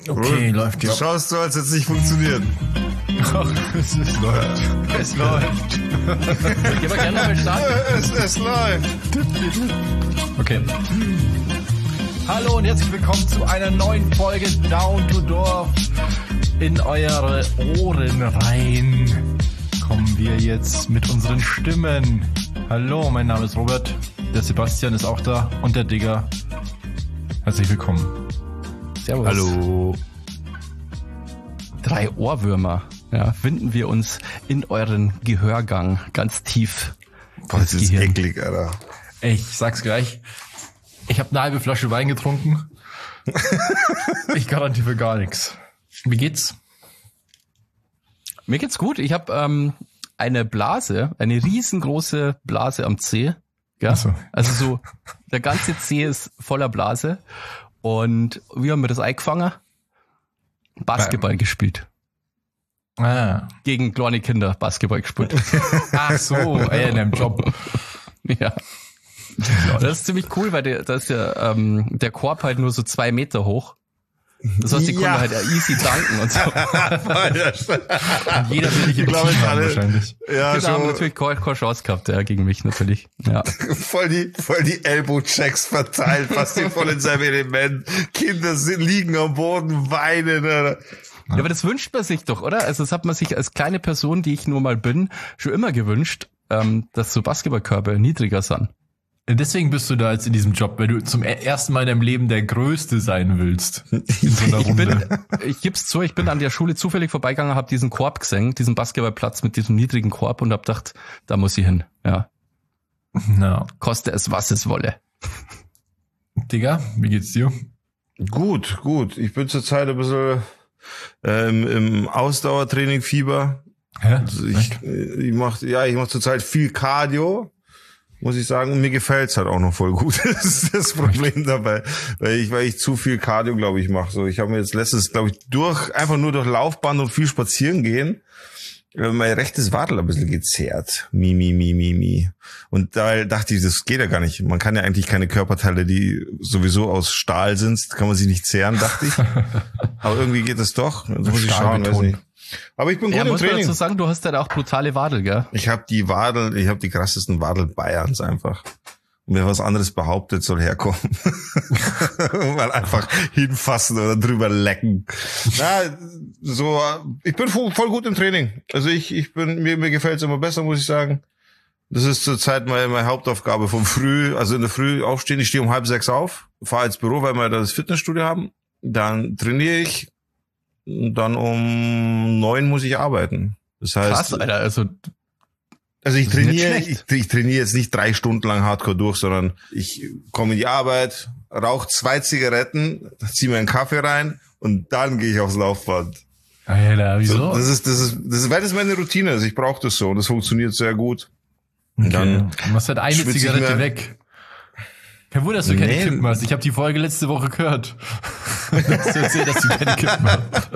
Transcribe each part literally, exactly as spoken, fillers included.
Okay, läuft ja. Du schaust so, als hätte es nicht funktioniert. Ach, es, es läuft. Es läuft. Gehen wir gerne mal starten. Es, es läuft. Okay. Hallo und herzlich willkommen zu einer neuen Folge Down to Dorf. In eure Ohren rein kommen wir jetzt mit unseren Stimmen. Hallo, mein Name ist Robert. Der Sebastian ist auch da und der Digger. Herzlich willkommen. Servus. Hallo. Drei Ohrwürmer. Ja, finden wir uns in euren Gehörgang ganz tief. Boah, das ist Gehirn. eklig, Alter. Ich sag's gleich. Ich habe eine halbe Flasche Wein getrunken. Ich garantiere für gar nichts. Wie geht's? Mir geht's gut. Ich habe ähm, eine Blase, eine riesengroße Blase am Zeh. Ja? Ach so. Also so, der ganze Zeh ist voller Blase. Und wie haben wir das eingefangen? Basketball Beim- gespielt. Ah. Gegen kleine Kinder Basketball gespielt. Ach so, ey, in einem Job. Ja. Das ist ziemlich cool, weil der, da ist ja ähm, der Korb halt nur so zwei Meter hoch. Das heißt, die Ja. konnten halt ja easy danken und so. Und jeder will dich im glaube, Team haben alle- wahrscheinlich. Ja, Genau, haben schon natürlich keine, keine Chance gehabt, ja, gegen mich natürlich. Ja. voll die, voll die Elbow-Checks verteilt, fast hier voll in seinem Element. Kinder sind, liegen am Boden, weinen, Alter. Ja, aber das wünscht man sich doch, oder? Also das hat man sich als kleine Person, die ich nur mal bin, schon immer gewünscht, ähm, dass so Basketballkörper niedriger sind. Deswegen bist du da jetzt in diesem Job, weil du zum ersten Mal in deinem Leben der Größte sein willst. In so einer Ich Runde. bin, ich gib's zu, ich bin an der Schule zufällig vorbeigegangen, habe diesen Korb gesehen, diesen Basketballplatz mit diesem niedrigen Korb und hab gedacht, da muss ich hin. Ja, Na, koste es, was es wolle. Digga, wie geht's dir? Gut, gut. Ich bin zurzeit ein bisschen ähm, im Ausdauertraining-Fieber. Hä? Also ich, ich mach, ja, ich mache zurzeit viel Cardio, muss ich sagen. Und mir gefällt's halt auch noch voll gut. Das ist das Problem dabei, weil ich, weil ich zu viel Cardio, glaube ich, mache. So, ich habe mir jetzt letztens, glaube ich, durch einfach nur durch Laufband und viel spazieren gehen, äh, mein rechtes Wadel ein bisschen gezerrt. Mi, mi, mi, mi, mi. Und da dachte ich, das geht ja gar nicht. Man kann ja eigentlich keine Körperteile, die sowieso aus Stahl sind, kann man sich nicht zehren, dachte ich. Aber irgendwie geht es doch. Das muss ich schauen, weiß Stahlbeton. nicht. Aber ich bin gut Ja, im muss man Training. dazu sagen, du hast ja auch brutale Wadel, gell? Ich habe die Wadel, ich habe die krassesten Wadel Bayerns einfach. Und wer was anderes behauptet, soll herkommen. Mal einfach hinfassen oder drüber lecken. Na, so, ich bin voll voll gut im Training. Also ich, ich bin, mir, mir gefällt's immer besser, muss ich sagen. Das ist zurzeit meine, meine Hauptaufgabe vom Früh, also in der Früh aufstehen. Ich stehe um halb sechs auf, fahre ins Büro, weil wir da das Fitnessstudio haben. Dann trainiere ich. Und dann um neun muss ich arbeiten. Das heißt, Krass, Alter, also also ich Das ist nicht trainiere, schlecht. ich, ich trainiere jetzt nicht drei Stunden lang Hardcore durch, sondern ich komme in die Arbeit, rauche zwei Zigaretten, ziehe mir einen Kaffee rein und dann gehe ich aufs Laufband. Alter, wieso? So, das ist, das ist, das ist, weil das meine Routine ist. Ich brauche das so und das funktioniert sehr gut. Okay. dann Du machst halt eine schwitze ich Zigarette mir- weg. Kein Wunder, dass du keine Nee. Kippen hast. Ich habe die Folge letzte Woche gehört. Dass du erzählt, dass du keine Kippen hast.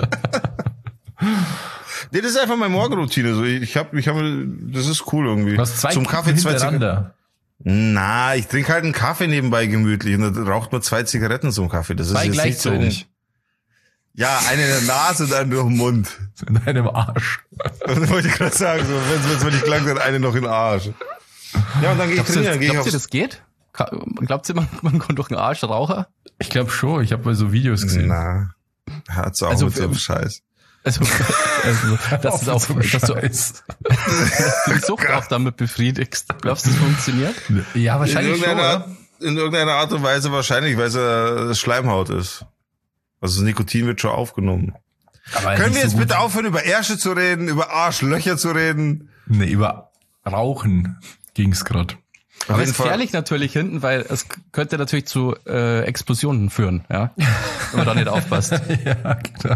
Nee, das ist einfach meine Morgenroutine. So, ich habe, ich habe, das ist cool irgendwie. Du hast zwei Zum Kippen Kaffee zwei Zigaretten. hintereinander. Na, ich trinke halt einen Kaffee nebenbei gemütlich und dann raucht man zwei Zigaretten zum Kaffee. Das Zwei ist jetzt nicht so. gleichzeitig. Ja, eine in der Nase und eine durch den Mund. In deinem Arsch. Das wollte ich gerade sagen, so, wenn es mir nicht klang, dann eine noch in den Arsch. Ja, und dann gehe ich glaubst du, trainieren, dann gehe ich glaubt ihr, aufs... das geht? Ka- Glaubt ihr, man, man kann durch den Arsch rauchen? Ich glaube schon. Ich habe mal so Videos gesehen. Na, hat's auch Also, mit so einem ähm, Scheiß. Also, also das ist auch, so dass du Scheiß. die Sucht auch damit befriedigst. Glaubst du, das funktioniert? Ja, In wahrscheinlich schon, irgendeiner, oder? in irgendeiner Art und Weise wahrscheinlich, weil es ja Schleimhaut ist. Also das Nikotin wird schon aufgenommen. Aber Können nicht wir so jetzt gut. bitte aufhören, über Ärsche zu reden, über Arschlöcher zu reden? Nee, über Rauchen ging's grad. Auf Aber jeden ist Fall. gefährlich natürlich hinten, weil es könnte natürlich zu äh, Explosionen führen, ja, wenn man da nicht aufpasst. Ja, genau.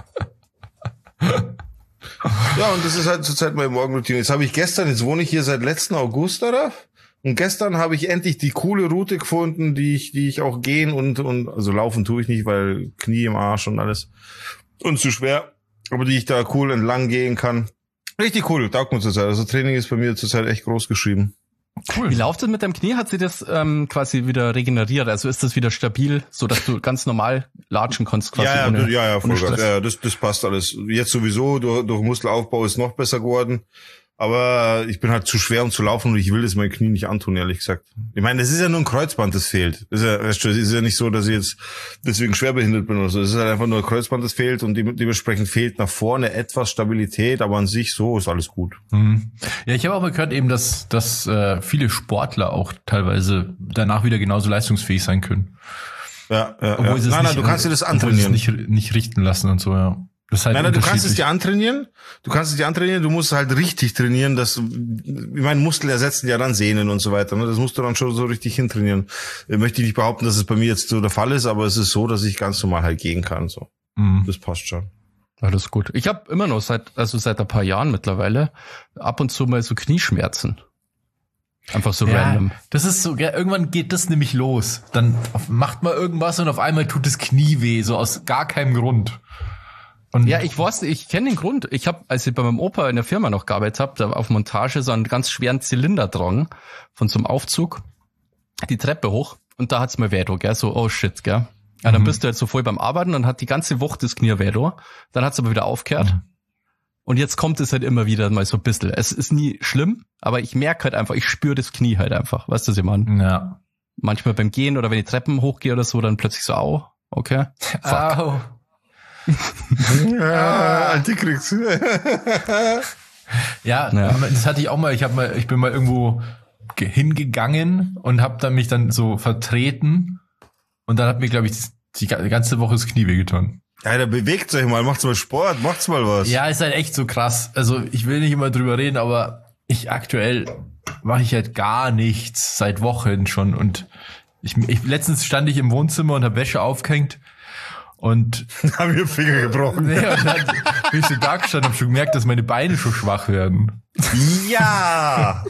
Ja, und das ist halt zurzeit meine Morgenroutine. Jetzt habe ich gestern, jetzt wohne ich hier seit letzten August, oder? Und gestern habe ich endlich die coole Route gefunden, die ich, die ich auch gehen und, und, also laufen tue ich nicht, weil Knie im Arsch und alles. Und zu schwer. Aber die ich da cool entlang gehen kann. Richtig cool, taugt mir zurzeit. Also Training ist bei mir zurzeit echt groß geschrieben. Cool. Wie läuft es mit deinem Knie? Hat sie das ähm, quasi wieder regeneriert? Also ist das wieder stabil, so dass du ganz normal latschen kannst quasi? Ja, ja, ohne, ja, ja, voll ohne ja, das, das passt alles. Jetzt sowieso, durch, durch Muskelaufbau ist noch besser geworden. Aber ich bin halt zu schwer, um zu laufen und ich will das mein Knie nicht antun, ehrlich gesagt. Ich meine, das ist ja nur ein Kreuzband, das fehlt. Das ist ja, weißt du, das ist ja nicht so, dass ich jetzt deswegen schwerbehindert bin oder so. Es ist halt einfach nur ein Kreuzband, das fehlt und dementsprechend fehlt nach vorne etwas Stabilität, aber an sich so ist alles gut. Mhm. Ja, ich habe auch mal gehört eben, dass, dass äh, viele Sportler auch teilweise danach wieder genauso leistungsfähig sein können. Ja, ja, Obwohl ja. sie es Nein, nicht, nein, du kannst dir das antrainieren. Nicht, nicht richten lassen und so, ja. Das ist halt nein, nein, du kannst es dir antrainieren. Du kannst es dir antrainieren. Du musst halt richtig trainieren. Das, ich meine, Muskeln ersetzen ja dann Sehnen und so weiter. Ne? Das musst du dann schon so richtig hintrainieren. Ich möchte nicht behaupten, dass es bei mir jetzt so der Fall ist, aber es ist so, dass ich ganz normal halt gehen kann. So, mhm. Das passt schon. Alles gut. Ich habe immer noch seit, also seit ein paar Jahren mittlerweile ab und zu mal so Knieschmerzen. Einfach so ja, random. Das ist so, ja, irgendwann geht das nämlich los. Dann macht man irgendwas und auf einmal tut das Knie weh, so aus gar keinem Grund. Und ja, ich weiß, ich kenne den Grund. Ich habe, als ich bei meinem Opa in der Firma noch gearbeitet habe, da auf Montage so einen ganz schweren Zylinder tragen von so einem Aufzug, die Treppe hoch und da hat's mir weh, gell, so oh shit, gell. Ja, dann mhm. bist du halt so voll beim Arbeiten und hat die ganze Woche das Knie weh, dann hat's aber wieder aufgehört. Mhm. Und jetzt kommt es halt immer wieder mal so ein bisschen. Es ist nie schlimm, aber ich merke halt einfach, ich spüre das Knie halt einfach. Weißt du, was ich meine? Ja. Manchmal beim Gehen oder wenn ich Treppen hochgehe oder so, dann plötzlich so, au, okay. Fuck. Au. Ja, Antikriegs. Ja, ja, das hatte ich auch mal. Ich habe mal, ich bin mal irgendwo hingegangen und habe dann mich dann so vertreten und dann hat mir, glaube ich, die ganze Woche das Knie wehgetan. Ja, da bewegt euch mal, macht's mal Sport, macht's mal was. Ja, ist halt echt so krass. Also ich will nicht immer drüber reden, aber ich aktuell mache ich halt gar nichts seit Wochen schon und ich, ich letztens stand ich im Wohnzimmer und habe Wäsche aufgehängt. Und haben mir Finger gebrochen. Nee, und dann bin ich so da gestanden, hab schon gemerkt, dass meine Beine schon schwach werden. Ja!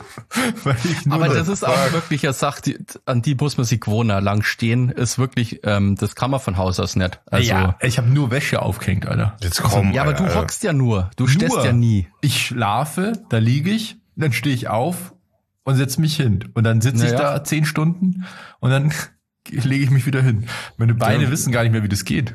Aber das ist auch wirklich eine Sache, die, an die muss man sich gewohnen. Lang stehen ist wirklich, ähm, das kann man von Haus aus nicht. Also, ja, ich habe nur Wäsche aufgehängt, Alter. Jetzt komm, ja, aber Alter. du hockst ja nur. Du stehst ja nie. Ich schlafe, da liege ich, dann stehe ich auf und setz mich hin. Und dann sitze ich naja. da zehn Stunden und dann lege ich mich wieder hin. Meine Beine ja. wissen gar nicht mehr, wie das geht.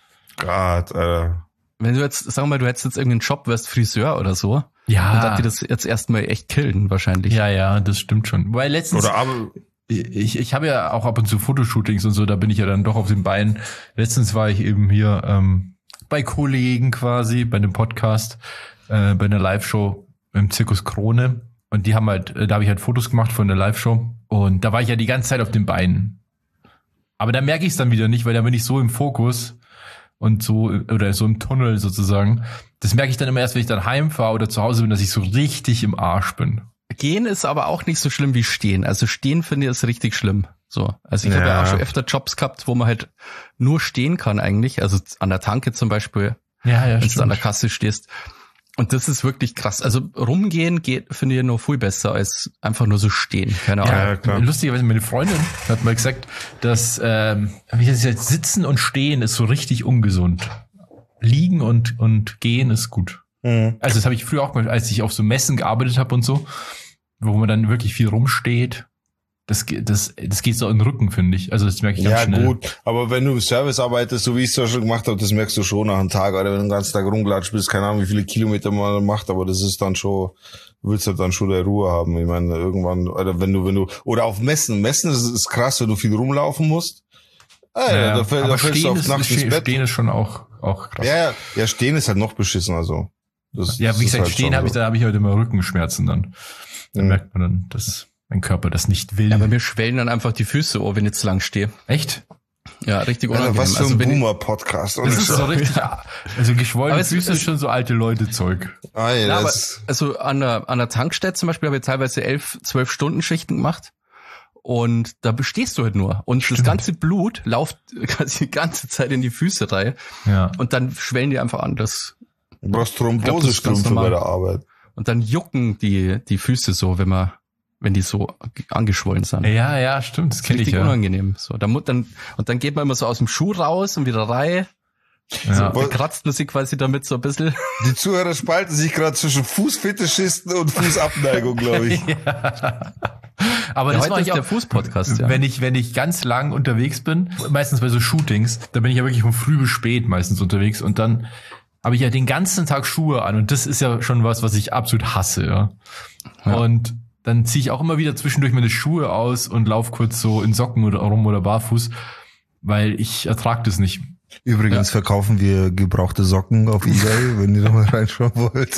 Gott, Alter. Wenn du jetzt, sag mal, du hättest jetzt irgendeinen Job, wärst Friseur oder so. Ja. Und darf dir das jetzt erstmal echt killen, wahrscheinlich. Ja, ja, das stimmt schon. Weil letztens, oder aber, ich, ich habe ja auch ab und zu Fotoshootings und so, da bin ich ja dann doch auf den Beinen. Letztens war ich eben hier ähm, bei Kollegen quasi, bei einem Podcast, äh, bei einer Live-Show im Zirkus Krone. Und die haben halt, da habe ich halt Fotos gemacht von der Live-Show. Und da war ich ja die ganze Zeit auf den Beinen. Aber da merke ich es dann wieder nicht, weil da bin ich so im Fokus und so, oder so im Tunnel sozusagen. Das merke ich dann immer erst, wenn ich dann heimfahre oder zu Hause bin, dass ich so richtig im Arsch bin. Gehen ist aber auch nicht so schlimm wie stehen. Also stehen finde ich ist richtig schlimm. So, also ich ja. habe ja auch schon öfter Jobs gehabt, wo man halt nur stehen kann eigentlich. Also an der Tanke zum Beispiel, ja, ja, wenn du an der Kasse stehst. Und das ist wirklich krass. Also rumgehen geht, finde ich, noch viel besser als einfach nur so stehen. Keine Ahnung. Ja, klar. Lustigerweise, meine Freundin hat mal gesagt, dass ähm, wie das jetzt sitzen und stehen ist so richtig ungesund. Liegen und und gehen ist gut. Mhm. Also das habe ich früher auch mal, als ich auf so Messen gearbeitet habe und so, wo man dann wirklich viel rumsteht. Das, das, das geht so in den Rücken, finde ich. Also das merke ich ganz ja, schnell. Ja gut, aber wenn du im Service arbeitest, so wie ich es ja schon gemacht habe, das merkst du schon nach einem Tag, oder wenn du den ganzen Tag rumgelatscht bist, keine Ahnung, wie viele Kilometer man macht, aber das ist dann schon, du willst halt dann schon der Ruhe haben. Ich meine, irgendwann, oder wenn du, wenn du, oder auf Messen, Messen ist, ist krass, wenn du viel rumlaufen musst. Ah, ja, ja, da, fäll, da fällst du auf Nacht ins Bett. Stehen ist schon auch, auch krass. Ja, ja, stehen ist halt noch beschissen, also. Das, ja, wie gesagt, halt stehen habe ich, so. da habe ich halt immer Rückenschmerzen dann. Dann mhm. merkt man dann, dass mein Körper das nicht will. Ja, bei mir schwellen dann einfach die Füße, oh, wenn ich zu lang stehe. Echt? Ja, richtig unangenehm. Also, was für ein also, Boomer-Podcast. Das ist so richtig, also geschwollene es, Füße es, ist schon so alte Leute-Zeug. Ah, ja, ja, aber, das also an der, an der Tankstelle zum Beispiel habe ich teilweise elf, zwölf Stunden Schichten gemacht. Und da bestehst du halt nur. Und Stimmt. das ganze Blut läuft quasi die ganze Zeit in die Füße rein. Ja. Und dann schwellen die einfach an. Das, du brauchst Thrombosestrümpfe bei der Arbeit. Und dann jucken die, die Füße so, wenn man, wenn die so angeschwollen sind. Ja, ja, stimmt, das kenne ich ja. Richtig unangenehm. So, dann, dann, und dann geht man immer so aus dem Schuh raus und wieder rein. Ja. So, kratzt man sich quasi damit so ein bisschen. Die Zuhörer spalten sich gerade zwischen Fußfetischisten und Fußabneigung, glaube ich. Ja. Aber Ja, das heute mache ist ich der auch, Fußpodcast, ja. wenn ich, wenn ich ganz lang unterwegs bin, meistens bei so Shootings, da bin ich ja wirklich von früh bis spät meistens unterwegs und dann habe ich ja den ganzen Tag Schuhe an und das ist ja schon was, was ich absolut hasse, ja. Ja. Und dann ziehe ich auch immer wieder zwischendurch meine Schuhe aus und laufe kurz so in Socken oder rum oder barfuß, weil ich ertrage das nicht. Übrigens verkaufen wir gebrauchte Socken auf eBay, wenn ihr da mal reinschauen wollt.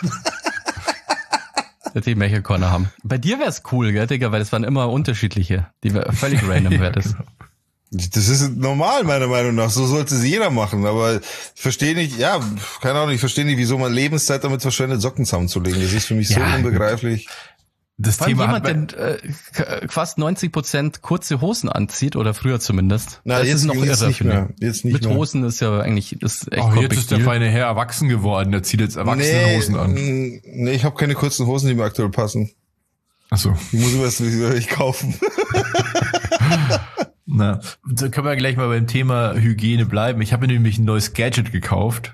Der die Mecher Corner haben. Bei dir wär's cool, gell, Digga, weil das waren immer unterschiedliche. Die wär, völlig random wäre das. Das ist normal, meiner Meinung nach. So sollte es jeder machen. Aber ich verstehe nicht, ja, keine Ahnung, ich verstehe nicht, wieso man Lebenszeit damit verschwendet, Socken zusammenzulegen. Das ist für mich so Ja, unbegreiflich. Das Vor allem Thema jemand, hat der äh, k- fast neunzig Prozent kurze Hosen anzieht, oder früher zumindest. Na, das jetzt, ist noch jetzt irre, nicht finde mehr. ich. Jetzt nicht Mit mehr. Hosen ist ja eigentlich das ist echt Oh, kein jetzt Big ist der Deal. feine Herr erwachsen geworden. Der zieht jetzt erwachsene Hosen an. mm, nee, ich habe keine kurzen Hosen, die mir aktuell passen. Ach so. Die muss ich erst nicht kaufen. Na, da können wir gleich mal beim Thema Hygiene bleiben. Ich habe mir nämlich ein neues Gadget gekauft.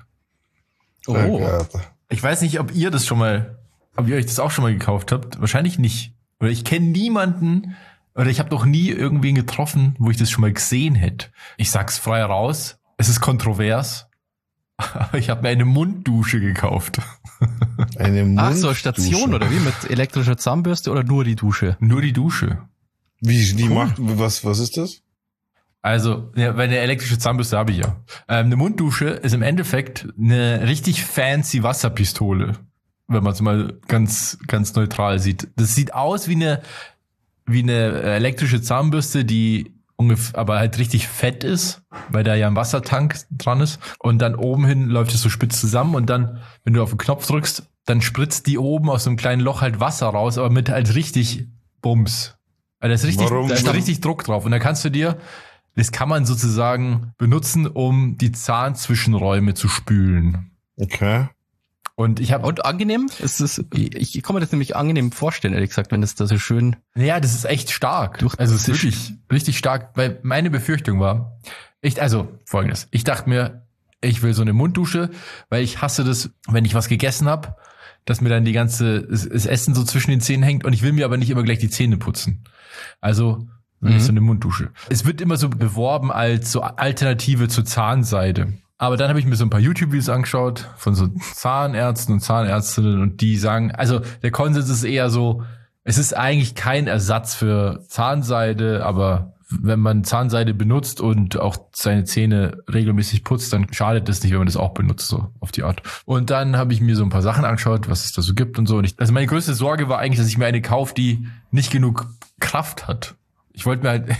Oh, Gott. Ich weiß nicht, ob ihr das schon mal, ob ihr euch das auch schon mal gekauft habt. Wahrscheinlich nicht. Oder ich kenne niemanden, oder ich habe noch nie irgendwen getroffen, wo ich das schon mal gesehen hätte. Ich sag's frei raus, es ist kontrovers, aber ich habe mir eine Munddusche gekauft. Eine Ach so, Munddusche. Station oder wie? Mit elektrischer Zahnbürste oder nur die Dusche? Nur die Dusche. Wie, wie Cool. macht, was, was ist das? Also, ja, weil eine elektrische Zahnbürste habe ich ja. Ähm, eine Munddusche ist im Endeffekt eine richtig fancy Wasserpistole, wenn man es mal ganz, ganz neutral sieht. Das sieht aus wie eine, wie eine elektrische Zahnbürste, die ungefähr, aber halt richtig fett ist, weil da ja ein Wassertank dran ist. Und dann oben hin läuft es so spitz zusammen und dann, wenn du auf den Knopf drückst, dann spritzt die oben aus so einem kleinen Loch halt Wasser raus, aber mit halt richtig Bums. Also da ist richtig, Warum? da ist richtig Druck drauf. Und da kannst du dir, das kann man sozusagen benutzen, um die Zahnzwischenräume zu spülen. Okay. Und ich habe, Und angenehm? Ist das, ich kann mir das nämlich angenehm vorstellen, ehrlich gesagt, wenn das da so schön. naja, das ist echt stark. Durch- Also es ist wirklich richtig stark, weil meine Befürchtung war, ich, also folgendes, ich dachte mir, ich will so eine Munddusche, weil ich hasse das, wenn ich was gegessen habe, dass mir dann die ganze, das, das Essen so zwischen den Zähnen hängt und ich will mir aber nicht immer gleich die Zähne putzen. Also will ich Mhm. so eine Munddusche. Es wird immer so beworben als so Alternative zur Zahnseide. Aber dann habe ich mir so ein paar YouTube-Videos angeschaut von so Zahnärzten und Zahnärztinnen und die sagen, also der Konsens ist eher so, es ist eigentlich kein Ersatz für Zahnseide, aber wenn man Zahnseide benutzt und auch seine Zähne regelmäßig putzt, dann schadet das nicht, wenn man das auch benutzt, so auf die Art. Und dann habe ich mir so ein paar Sachen angeschaut, was es da so gibt und so. Und ich, also meine größte Sorge war eigentlich, dass ich mir eine kaufe, die nicht genug Kraft hat. Ich wollte mir halt,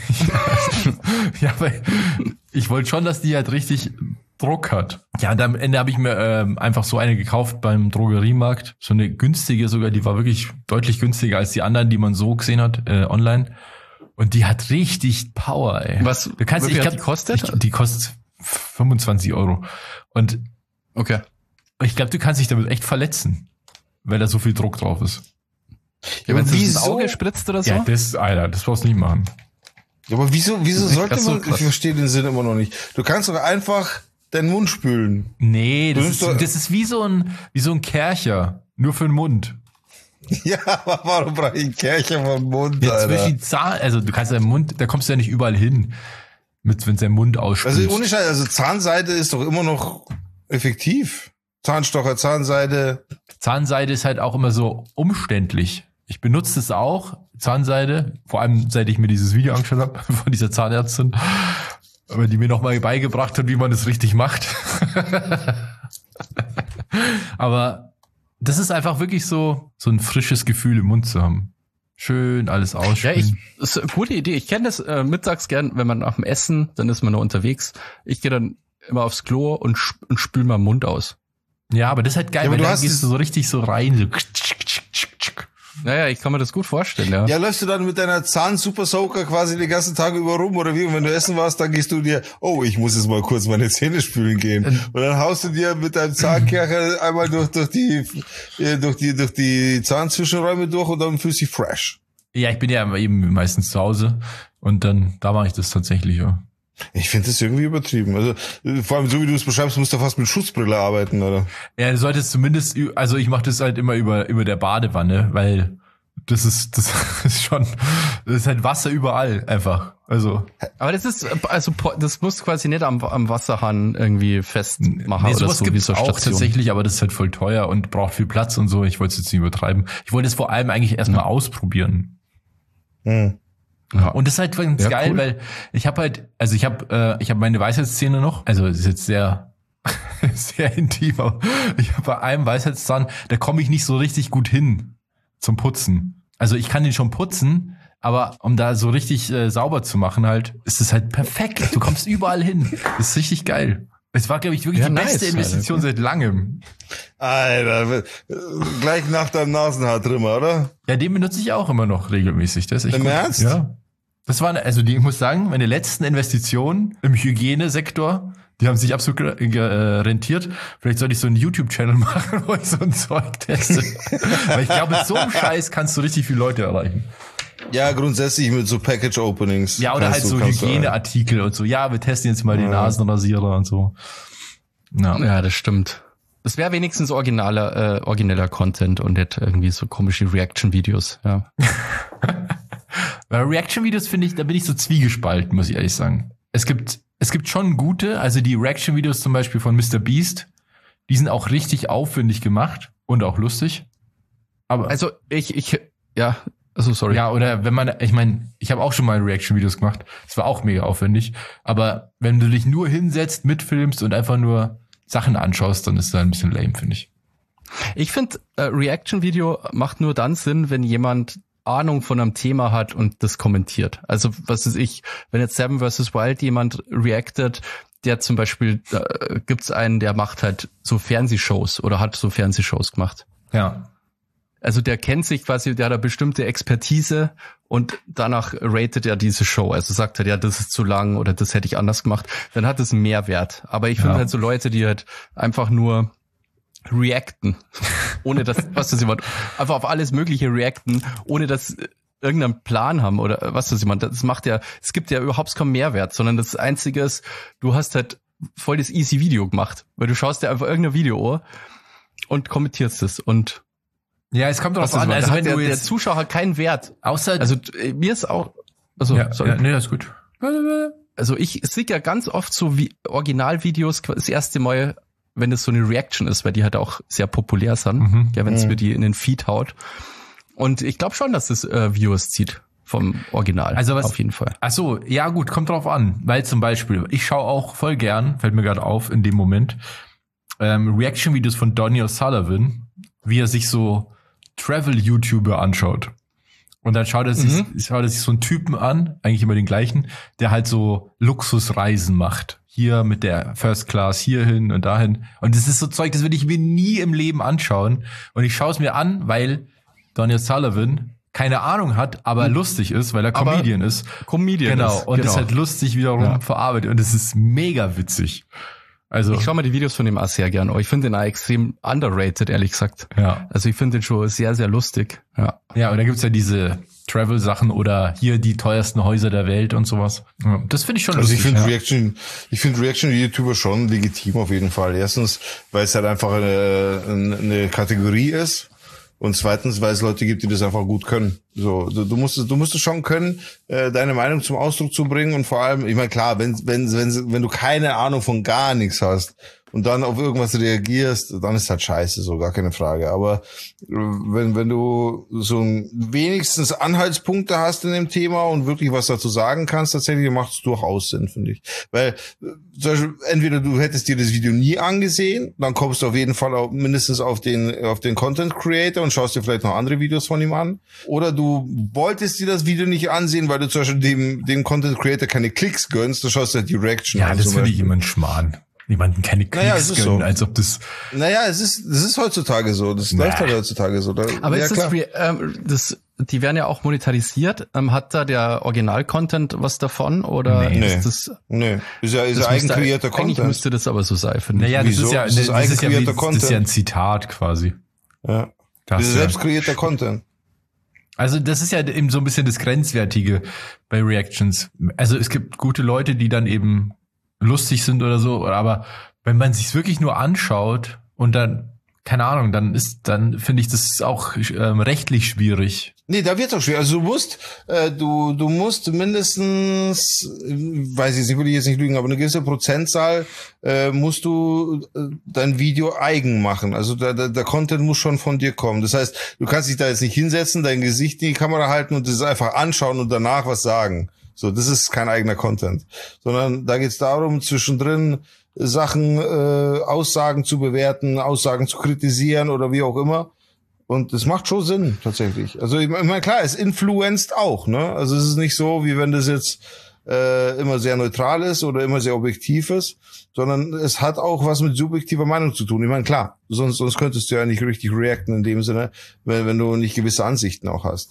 ja, weil ich wollte schon, dass die halt richtig Druck hat. Ja, und am Ende habe ich mir ähm, einfach so eine gekauft beim Drogeriemarkt. So eine günstige sogar, die war wirklich deutlich günstiger als die anderen, die man so gesehen hat, äh, online. Und die hat richtig Power, ey. Was, Du kannst, wie ich viel hat glaub, die kostet? Ich, die kostet fünfundzwanzig Euro. Und Okay. ich glaube, du kannst dich damit echt verletzen, weil da so viel Druck drauf ist. Ja, wenn es ins wieso? Auge spritzt oder so? Ja, das, Alter, das brauchst du nicht machen. Ja, aber wieso, wieso sollte Ach so, man, krass. ich verstehe den Sinn immer noch nicht. Du kannst doch einfach deinen Mund spülen. Nee, das Du ist, nimmst doch- das ist wie so ein, wie so ein Kercher. Nur für den Mund. Ja, aber warum brauche ich einen Kercher vom Mund, Ja, Alter? zwischen die Zahn, also du kannst deinen Mund, da kommst du ja nicht überall hin, mit, wenn dein Mund ausspült. Also ohne Scheiß, also Zahnseide ist doch immer noch effektiv. Zahnstocher, Zahnseide. Zahnseide ist halt auch immer so umständlich. Ich benutze es auch, Zahnseide, vor allem seit ich mir dieses Video angeschaut habe von dieser Zahnärztin, aber die mir nochmal beigebracht hat, wie man das richtig macht. Aber das ist einfach wirklich so, so ein frisches Gefühl im Mund zu haben. Schön alles Ja, ausspülen. ich, das ist eine gute Idee. Ich kenne das äh, mittags gern, wenn man nach dem Essen, dann ist man noch unterwegs. Ich gehe dann immer aufs Klo und, sp und spül mal Mund aus. Ja, aber das ist halt geil, Ja, aber weil du dann hast gehst es- du so richtig so rein. So. Naja, ich kann mir das gut vorstellen, ja. Ja, läufst du dann mit deiner Zahn-Super-Soaker quasi den ganzen Tag über rum oder wie? Und wenn du essen warst, dann gehst du dir, oh, ich muss jetzt mal kurz meine Zähne spülen gehen. Und dann haust du dir mit deinem Zahnkercher einmal durch, durch die, äh, durch die, durch die Zahnzwischenräume durch und dann fühlst du dich fresh. Ja, ich bin ja eben meistens zu Hause und dann, da mache ich das tatsächlich, ja. Ich finde das irgendwie übertrieben. Also, äh, vor allem so wie du es beschreibst, musst du fast mit Schutzbrille arbeiten, oder? Ja, du solltest zumindest, ü- also ich mache das halt immer über über der Badewanne, weil das ist, das ist schon, das ist halt Wasser überall einfach. Also. Aber das ist, also, das musst du quasi nicht am, am Wasserhahn irgendwie festmachen Nee, oder sowas so, wie gibt's so auch Station. tatsächlich, aber das ist halt voll teuer und braucht viel Platz und so. Ich wollte es jetzt nicht übertreiben. Ich wollte es vor allem eigentlich erstmal Ja. ausprobieren. Hm. Ja. Und das ist halt ganz Ja, geil, cool. weil ich habe halt, also ich habe äh, ich habe meine Weisheitszähne noch. Also es ist jetzt sehr sehr intim, aber ich habe bei einem Weisheitszahn, da komme ich nicht so richtig gut hin zum Putzen. Also ich kann den schon putzen, aber um da so richtig äh, sauber zu machen halt, ist es halt perfekt. Du kommst überall hin. Das ist richtig geil. Es war, glaube ich, wirklich Ja, die nice, beste Investition Alter. seit langem. Alter, gleich nach deinem Nasenhaartrimmer, oder? Ja, den benutze ich auch immer noch regelmäßig. Das ist echt Im gut. Ernst? Ja. Das waren, also die, ich muss sagen, meine letzten Investitionen im Hygienesektor, die haben sich absolut ge- ge- äh, rentiert. Vielleicht sollte ich so einen YouTube-Channel machen, wo ich so ein Zeug teste. Weil ich glaube, mit so einem Scheiß kannst du richtig viele Leute erreichen. Ja, grundsätzlich mit so Package-Openings. Ja, oder kannst halt du- so kannst du- Hygieneartikel und so. Ja, wir testen jetzt mal den Nasenrasierer und so. Ja. Ja, das stimmt. Das wäre wenigstens originaler, äh, origineller Content und nicht irgendwie so komische Reaction-Videos, ja. Bei Reaction-Videos finde ich, da bin ich so zwiegespalten, muss ich ehrlich sagen. Es gibt, es gibt schon gute, also die Reaction-Videos zum Beispiel von Mister Beast, die sind auch richtig aufwendig gemacht und auch lustig. Aber Also ich, ich, ja, also sorry. ja, oder wenn man, ich meine, ich habe auch schon mal Reaction-Videos gemacht, das war auch mega aufwendig. Aber wenn du dich nur hinsetzt, mitfilmst und einfach nur Sachen anschaust, dann ist das ein bisschen lame, finde ich. Ich finde, äh, Reaction-Video macht nur dann Sinn, wenn jemand Ahnung von einem Thema hat und das kommentiert. Also was ist ich, wenn jetzt Seven versus. Wild jemand reactet, der zum Beispiel, da gibt's einen, der macht halt so Fernsehshows oder hat so Fernsehshows gemacht. Ja. Also der kennt sich quasi, der hat eine bestimmte Expertise und danach ratet er diese Show. Also sagt er, ja, das ist zu lang oder das hätte ich anders gemacht. Dann hat es einen Mehrwert. Aber ich finde Ja. halt so Leute, die halt einfach nur reacten, ohne dass, was das jemand, einfach auf alles Mögliche reacten, ohne dass irgendeinen Plan haben oder was das jemand, das macht ja, es gibt ja überhaupt keinen Mehrwert, sondern das Einzige ist, du hast halt voll das easy Video gemacht, weil du schaust dir einfach irgendein Video an und kommentierst es und Ja, es kommt was drauf das an, jemand, also hat wenn der, du der jetzt, Zuschauer hat keinen Wert. außer, Also äh, mir ist auch, also ja, sorry. ja, nee, das ist gut. Also ich sehe ja ganz oft so wie Originalvideos das erste Mal, wenn es so eine Reaction ist, weil die halt auch sehr populär sind, Mhm. ja, wenn es Mhm. mir die in den Feed haut. Und ich glaube schon, dass das äh, Views zieht vom Original. Also was- auf jeden Fall. Ach so, ja gut, kommt drauf an. Weil zum Beispiel, ich schaue auch voll gern, fällt mir gerade auf in dem Moment, ähm, Reaction-Videos von Donny O'Sullivan, wie er sich so Travel-YouTuber anschaut. Und dann schaut er, sich, schaut er sich so einen Typen an, eigentlich immer den gleichen, der halt so Luxusreisen macht. Hier mit der First Class hierhin und dahin. Und das ist so Zeug, das würde ich mir nie im Leben anschauen. Und ich schaue es mir an, weil Donny O'Sullivan keine Ahnung hat, aber lustig ist, weil er Aber Comedian ist. Comedian Genau, ist, und genau. das halt lustig wiederum Ja. verarbeitet. Und es ist mega witzig. Also, Ich schaue mir die Videos von dem auch sehr gern. Oh, ich finde den auch extrem underrated, ehrlich gesagt. ja. Also ich finde den schon sehr, sehr lustig. Ja. Ja, und da gibt's ja diese Travel-Sachen oder hier die teuersten Häuser der Welt und sowas. Ja, das finde ich schon Also ich lustig. finde ja. Reaction, ich finde Reaction-YouTuber schon legitim auf jeden Fall. Erstens, weil es halt einfach eine, eine Kategorie ist. Und zweitens, weil es Leute gibt, die das einfach gut können. So, du, du musst es, du musst es schon können, äh, deine Meinung zum Ausdruck zu bringen. Und vor allem, ich meine, klar, wenn, wenn, wenn, wenn du keine Ahnung von gar nichts hast und dann auf irgendwas reagierst, dann ist halt scheiße, so, gar keine Frage. Aber äh, wenn, wenn du so ein, wenigstens Anhaltspunkte hast in dem Thema und wirklich was dazu sagen kannst, tatsächlich macht es durchaus Sinn, finde ich. Weil, äh, zum Beispiel, entweder du hättest dir das Video nie angesehen, dann kommst du auf jeden Fall auch mindestens auf den, auf den Content Creator und schaust dir vielleicht noch andere Videos von ihm an. Oder du wolltest dir das Video nicht ansehen, weil du zum Beispiel dem, dem Content Creator keine Klicks gönnst, du schaust dir die Reaction Ja, an. das zum finde ich Beispiel. immer ein Schmarrn. Jemanden keine Klicks Naja, es ist gönnen, so. als ob das, Naja, es ist, es ist heutzutage so. Das Nee. läuft halt heutzutage so. Da, Aber ja, ist das, klar. Re- ähm, das, die werden ja auch monetarisiert. Ähm, hat da der Original-Content was davon oder Nee. ist das, Nee, ist ja, ist das ja eigen müsste- kreierter Eigentlich Content. müsste das aber so sein, finde ich. naja, das Wieso? ist ja, Das das ist ist, ja, wie, eigenkreierter das ist ja Content. ein Zitat quasi. Ja. Das Das ist ja. selbst kreierter Content. Also das ist ja eben so ein bisschen das Grenzwertige bei Reactions. Also es gibt gute Leute, die dann eben lustig sind oder so, aber wenn man sich's wirklich nur anschaut und dann, keine Ahnung, dann ist, dann finde ich das auch ähm, rechtlich schwierig, Nee, da wird's auch schwer. Also du musst, äh, du, du musst mindestens, weiß ich nicht, will ich jetzt nicht lügen, aber eine gewisse Prozentzahl äh, musst du äh, dein Video eigen machen. Also der, der, der Content muss schon von dir kommen. Das heißt, du kannst dich da jetzt nicht hinsetzen, dein Gesicht in die Kamera halten und das einfach anschauen und danach was sagen. So, das ist kein eigener Content. Sondern da geht's darum, zwischendrin Sachen, äh, Aussagen zu bewerten, Aussagen zu kritisieren oder wie auch immer. Und es macht schon Sinn, tatsächlich. Also ich meine, klar, es influenzt auch, ne? Also es ist nicht so, wie wenn das jetzt äh, immer sehr neutral ist oder immer sehr objektiv ist, sondern es hat auch was mit subjektiver Meinung zu tun. Ich meine, klar, sonst sonst könntest du ja nicht richtig reacten in dem Sinne, wenn, wenn du nicht gewisse Ansichten auch hast.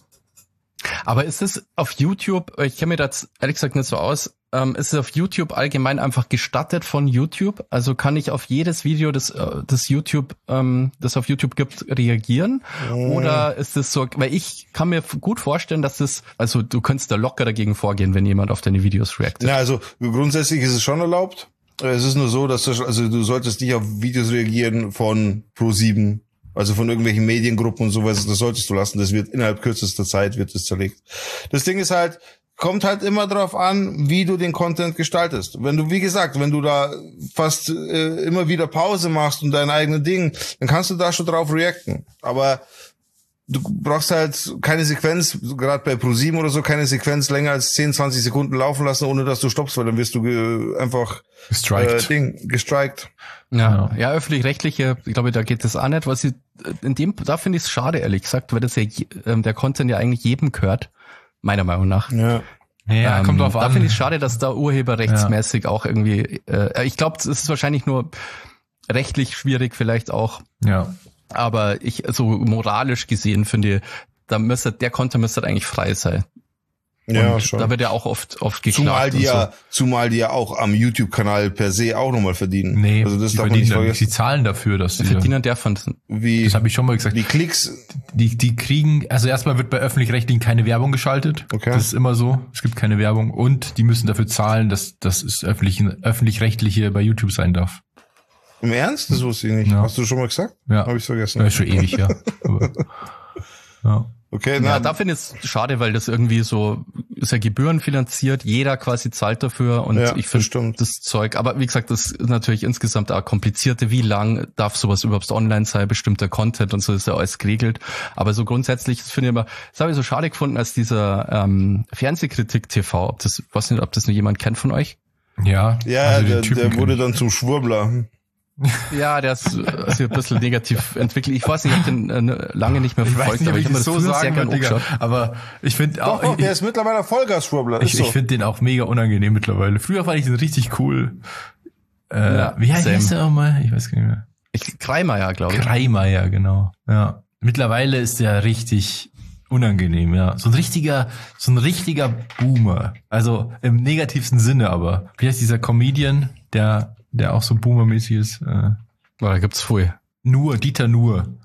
Aber ist es auf YouTube, ich kenne mir das ehrlich gesagt nicht so aus, ähm, ist es auf YouTube allgemein einfach gestattet von YouTube? Also kann ich auf jedes Video, das, das YouTube, ähm, das auf YouTube gibt, reagieren? Mhm. Oder ist es so, weil ich kann mir gut vorstellen, dass das, also du könntest da locker dagegen vorgehen, wenn jemand auf deine Videos reactet. Ja, also grundsätzlich ist es schon erlaubt. Es ist nur so, dass du, also du solltest nicht auf Videos reagieren von Pro sieben. Also von irgendwelchen Mediengruppen und sowas, das solltest du lassen. Das wird innerhalb kürzester Zeit wird das zerlegt. Das Ding ist halt, kommt halt immer drauf an, wie du den Content gestaltest. Wenn du, wie gesagt, wenn du da fast äh, immer wieder Pause machst und dein eigenes Ding, dann kannst du da schon drauf reacten. Aber du brauchst halt keine Sequenz, gerade bei Pro sieben oder so, keine Sequenz länger als zehn, zwanzig Sekunden laufen lassen, ohne dass du stoppst, weil dann wirst du ge- einfach Gestrikt. Äh, Ding, gestrikt. Ja, ja, öffentlich-rechtliche, ich glaube, da geht das auch nicht. Was ich, in dem, da finde ich es schade, ehrlich gesagt, weil das ja, äh, der Content ja eigentlich jedem gehört, meiner Meinung nach. Ja. Ja, ähm, kommt drauf da an. Da finde ich es schade, dass da urheberrechtsmäßig ja. auch irgendwie, äh, ich glaube, es ist wahrscheinlich nur rechtlich schwierig vielleicht auch. Ja. Aber ich, so moralisch gesehen finde, da müsste, der Content müsste eigentlich frei sein. Ja, und schon. Da wird ja auch oft, oft geklagt. Zumal die ja, so. zumal die ja auch am YouTube-Kanal per se auch nochmal verdienen. Nee, also das die darf man nicht verdienen, vergessen. die zahlen dafür, dass Die die, verdienen davon. Wie, das habe ich schon mal gesagt. die Klicks, Die, die kriegen, also erstmal wird bei Öffentlich-Rechtlichen keine Werbung geschaltet. Okay. Das ist immer so. Es gibt keine Werbung. Und die müssen dafür zahlen, dass, dass es öffentlich, öffentlich-rechtliche bei YouTube sein darf. im Ernst? Das wusste ich nicht. Ja. Hast du schon mal gesagt? Ja. Habe ich vergessen. Ja, ist schon ewig, ja. Aber, ja. Okay, Ja, na, da finde ich es schade, weil das irgendwie so, ist ja gebührenfinanziert, jeder quasi zahlt dafür und Ja, ich das finde stimmt. das Zeug, aber wie gesagt, das ist natürlich insgesamt auch komplizierte, wie lang darf sowas überhaupt online sein, bestimmter Content und so ist ja alles geregelt, aber so grundsätzlich, das finde ich immer, das habe ich so schade gefunden, als dieser ähm, Fernsehkritik-T V, ob das, weiß nicht, ob das nur jemand kennt von euch? Ja, ja, also den der, Typen der kenn wurde ich. dann zum Schwurbler. Ja, der ist also ein bisschen negativ entwickelt. Ich weiß nicht, ich habe den äh, lange nicht mehr Ich verfolgt, weiß nicht, ob aber ich ich habe das mir so früher sehr sagen gerne würde, Digga, angeschaut. aber ich finde Doch, auch, doch, der ich, ist mittlerweile Vollgas-Schwurbler. ich, Ist so. ich finde den auch mega unangenehm mittlerweile. Früher fand ich den richtig cool. Äh, Ja, wie heißt same. der nochmal? Ich weiß gar nicht mehr. Ich Kreimeier, glaube ich. Kreimeier, genau. Ja. Mittlerweile ist der richtig unangenehm, ja. So ein richtiger, so ein richtiger Boomer. Also im negativsten Sinne aber. Wie heißt dieser Comedian, der, der auch so boomermäßig ist? Äh, Oh, da gibt's voll. Nur, Dieter Nur.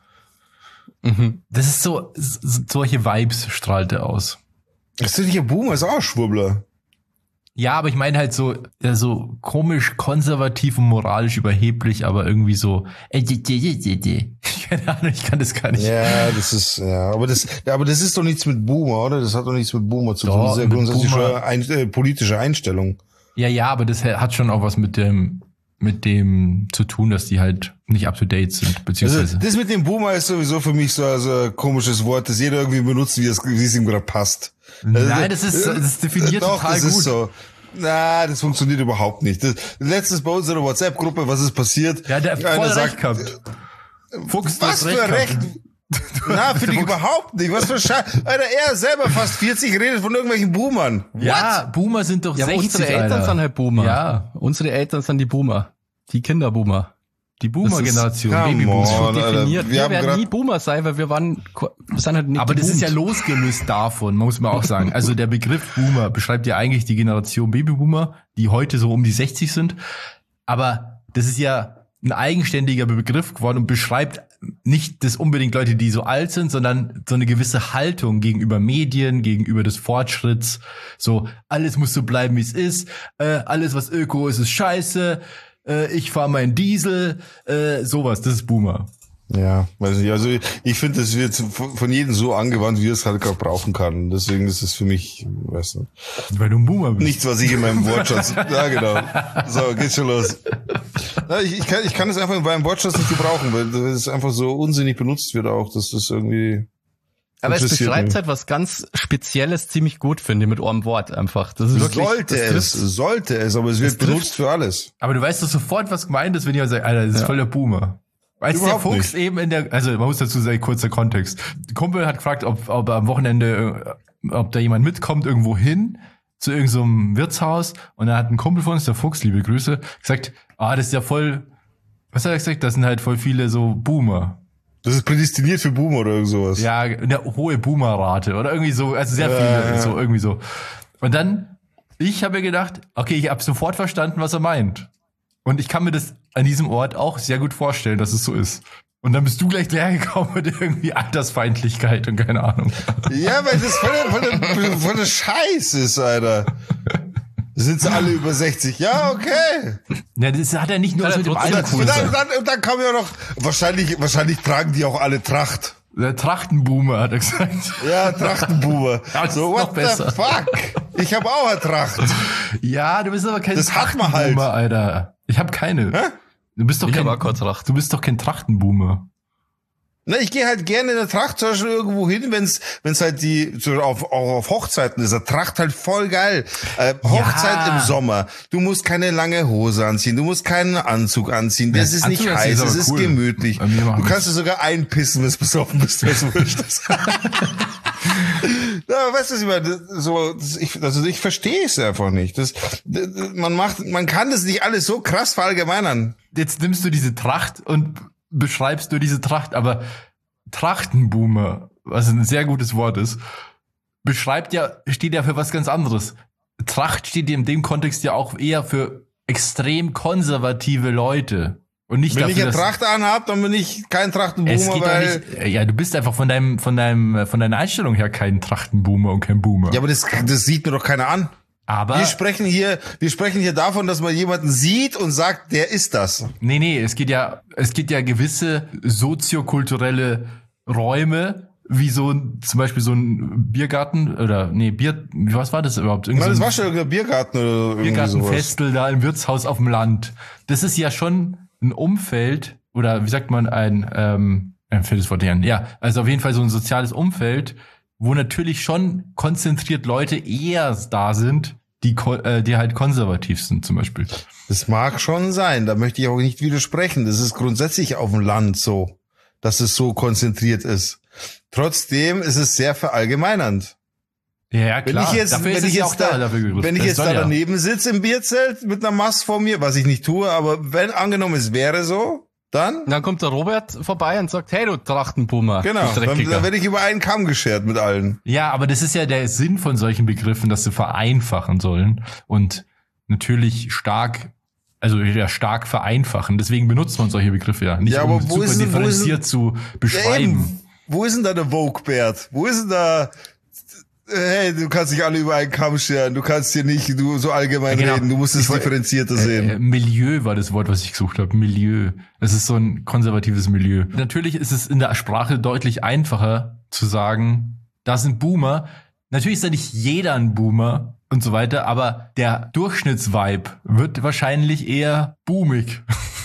Mhm. Das ist so, so solche Vibes strahlt er aus. Das ist nicht ein Boomer, ist auch ein Schwurbler. Ja, aber ich meine halt so, ja, so komisch, konservativ und moralisch überheblich, aber irgendwie so, äh, die, die, die, die, die. Keine Ahnung, ich kann das gar nicht. Ja, das ist, ja, aber das, ja, aber das ist doch nichts mit Boomer, oder? Das hat doch nichts mit Boomer zu Doch, tun. Das ist ja mit grundsätzlich Boomer. schon ein, äh, politische Einstellung. Ja, ja, aber das hat schon auch was mit dem, mit dem zu tun, dass die halt nicht up to date sind, beziehungsweise. Also, das mit dem Boomer ist sowieso für mich so also ein komisches Wort, das jeder irgendwie benutzt, wie es, wie es ihm gerade passt. Nein, das ist, das definiert Doch, total das gut. ist so. Na, das funktioniert überhaupt nicht. Das, letztens bei uns in der WhatsApp-Gruppe, was ist passiert? Ja, der hat voll Einer recht sagt, gehabt. Fuchs, du was hast für recht Recht? gehabt. Na, finde ich überhaupt nicht. Was für Scheiße. Alter, er selber fast vierzig redet von irgendwelchen Boomern. Ja, Boomer sind doch Ja, aber sechzig, unsere Eltern Alter. sind halt Boomer. Ja. Unsere Eltern sind die Boomer. Die Kinderboomer. Die Boomer-Generation, Das ist- Babyboomer. Come on. So Alter, definiert. wir Wir, haben werden grad- nie Boomer sein, weil wir waren, wir sind halt nicht Aber das ist ja geboomt. losgelöst davon, muss man auch sagen. Also der Begriff Boomer beschreibt ja eigentlich die Generation Babyboomer, die heute so um die sechzig sind. Aber das ist ja ein eigenständiger Begriff geworden und beschreibt nicht das unbedingt Leute, die so alt sind, sondern so eine gewisse Haltung gegenüber Medien, gegenüber des Fortschritts. So, alles muss so bleiben, wie es ist. Äh, alles, was Öko ist, ist scheiße. Äh, ich fahre meinen Diesel. Äh, sowas, das ist Boomer. Ja, weiß nicht. Also ich finde, das wird von jedem so angewandt, wie er es halt gerade brauchen kann. Deswegen ist es für mich, weiß nicht. Weil du ein Boomer bist. Nichts, was ich in meinem Wortschatz. Ja, genau. So, geht's schon los. Ja, ich, ich kann, ich kann es einfach in meinem Wortschatz nicht gebrauchen, weil es einfach so unsinnig benutzt wird auch, dass das irgendwie. Aber es beschreibt mich. halt was ganz Spezielles ziemlich gut, finde ich, mit einem Wort einfach. Das ist wirklich, sollte das es, sollte es, aber es wird benutzt für alles. Aber du weißt doch sofort, was gemeint ist, wenn jemand sagt, Alter, das ist ja. voll der Boomer. Als der Fuchs nicht. eben in der, also man muss dazu sagen, kurzer Kontext. Der Kumpel hat gefragt, ob, ob am Wochenende, ob da jemand mitkommt irgendwo hin, zu irgendeinem so Wirtshaus, und da hat ein Kumpel von uns, der Fuchs, liebe Grüße, gesagt, ah, das ist ja voll, was hat er gesagt, das sind halt voll viele so Boomer. Das ist prädestiniert für Boomer oder irgend sowas. Ja, eine hohe Boomer-Rate oder irgendwie so, also sehr viele, ja, ja. so irgendwie so. Und dann, ich habe mir gedacht, okay, ich habe sofort verstanden, was er meint. Und ich kann mir das an diesem Ort auch sehr gut vorstellen, dass es so ist. Und dann bist du gleich leer gekommen mit irgendwie Altersfeindlichkeit und keine Ahnung. Ja, weil das voll der, voll der, voll der Scheiß ist, Alter. Sind sie alle über sechzig? Ja, okay. Ja, das hat er nicht nur mit dem Alter cool. Und dann, und dann, und dann kam ja noch, wahrscheinlich, wahrscheinlich tragen die auch alle Tracht. Der Trachtenboomer, hat er gesagt. Ja, Trachtenboomer. Ja, so, what the fuck? Ich habe auch eine Tracht. Ja, du bist aber kein das Trachtenboomer, halt. Alter. Ich habe keine. Hä? Du bist doch ich kein, Tracht. Du bist doch kein Trachtenboomer. Na, ich gehe halt gerne in der Tracht zum Beispiel irgendwo hin, wenn's, wenn's halt die, so auf, auch auf Hochzeiten ist, der Tracht halt voll geil. Äh, Hochzeit ja. im Sommer. Du musst keine lange Hose anziehen, du musst keinen Anzug anziehen, das ja, ist nicht heiß, es ist cool. gemütlich. Du kannst dir sogar einpissen, wenn du besoffen bist, wenn es wurscht ist. Ja, weißt du, was ich meine? So, das, ich, also ich verstehe es einfach nicht. Das, das, man macht, man kann das nicht alles so krass verallgemeinern. Jetzt nimmst du diese Tracht und beschreibst du diese Tracht, aber Trachtenboomer, was ein sehr gutes Wort ist, beschreibt ja, steht ja für was ganz anderes. Tracht steht in dem Kontext ja auch eher für extrem konservative Leute. Und nicht Wenn dafür, ich eine Tracht anhab, dann bin ich kein Trachtenboomer, weil... Nicht, ja, du bist einfach von deinem, von deinem, von deiner Einstellung her kein Trachtenboomer und kein Boomer. Ja, aber das, das sieht mir doch keiner an. Aber wir sprechen hier, wir sprechen hier davon, dass man jemanden sieht und sagt, der ist das. Nee, nee, es geht ja, es geht ja gewisse soziokulturelle Räume, wie so zum Beispiel so ein Biergarten oder nee, Bier, was war das überhaupt? Irgend Nein, das war schon irgendein Biergarten oder irgendwie Biergartenfestel da im Wirtshaus auf dem Land. Das ist ja schon ein Umfeld oder wie sagt man ein, ähm, ein fällt das Wort nicht an. Ja, also auf jeden Fall so ein soziales Umfeld, wo natürlich schon konzentriert Leute eher da sind, die, äh, die halt konservativ sind zum Beispiel. Das mag schon sein, da möchte ich auch nicht widersprechen. Das ist grundsätzlich auf dem Land so, dass es so konzentriert ist. Trotzdem ist es sehr verallgemeinernd. Ja, ja klar. Wenn ich jetzt, dafür wenn ich jetzt da, da wenn ich jetzt da daneben sitze im Bierzelt mit einer Mast vor mir, was ich nicht tue, aber wenn angenommen es wäre so, dann? Dann kommt der Robert vorbei und sagt, hey du Trachtenboomer. Genau, dann, dann werde ich über einen Kamm geschert mit allen. Ja, aber das ist ja der Sinn von solchen Begriffen, dass sie vereinfachen sollen und natürlich stark, also ja stark vereinfachen. Deswegen benutzt man solche Begriffe ja. Nicht ja, um aber wo super ist denn, differenziert wo ist zu beschreiben. Ja, wo ist denn da der Vogue-Bert? Wo ist denn da... Hey, du kannst nicht alle über einen Kamm scheren, du kannst hier nicht du so allgemein ja, genau. reden, du musst es differenzierter äh, sehen. Äh, Milieu war das Wort, was ich gesucht habe. Milieu. Es ist so ein konservatives Milieu. Natürlich ist es in der Sprache deutlich einfacher zu sagen, da sind Boomer. Natürlich ist da nicht jeder ein Boomer und so weiter, aber der Durchschnittsvibe wird wahrscheinlich eher boomig.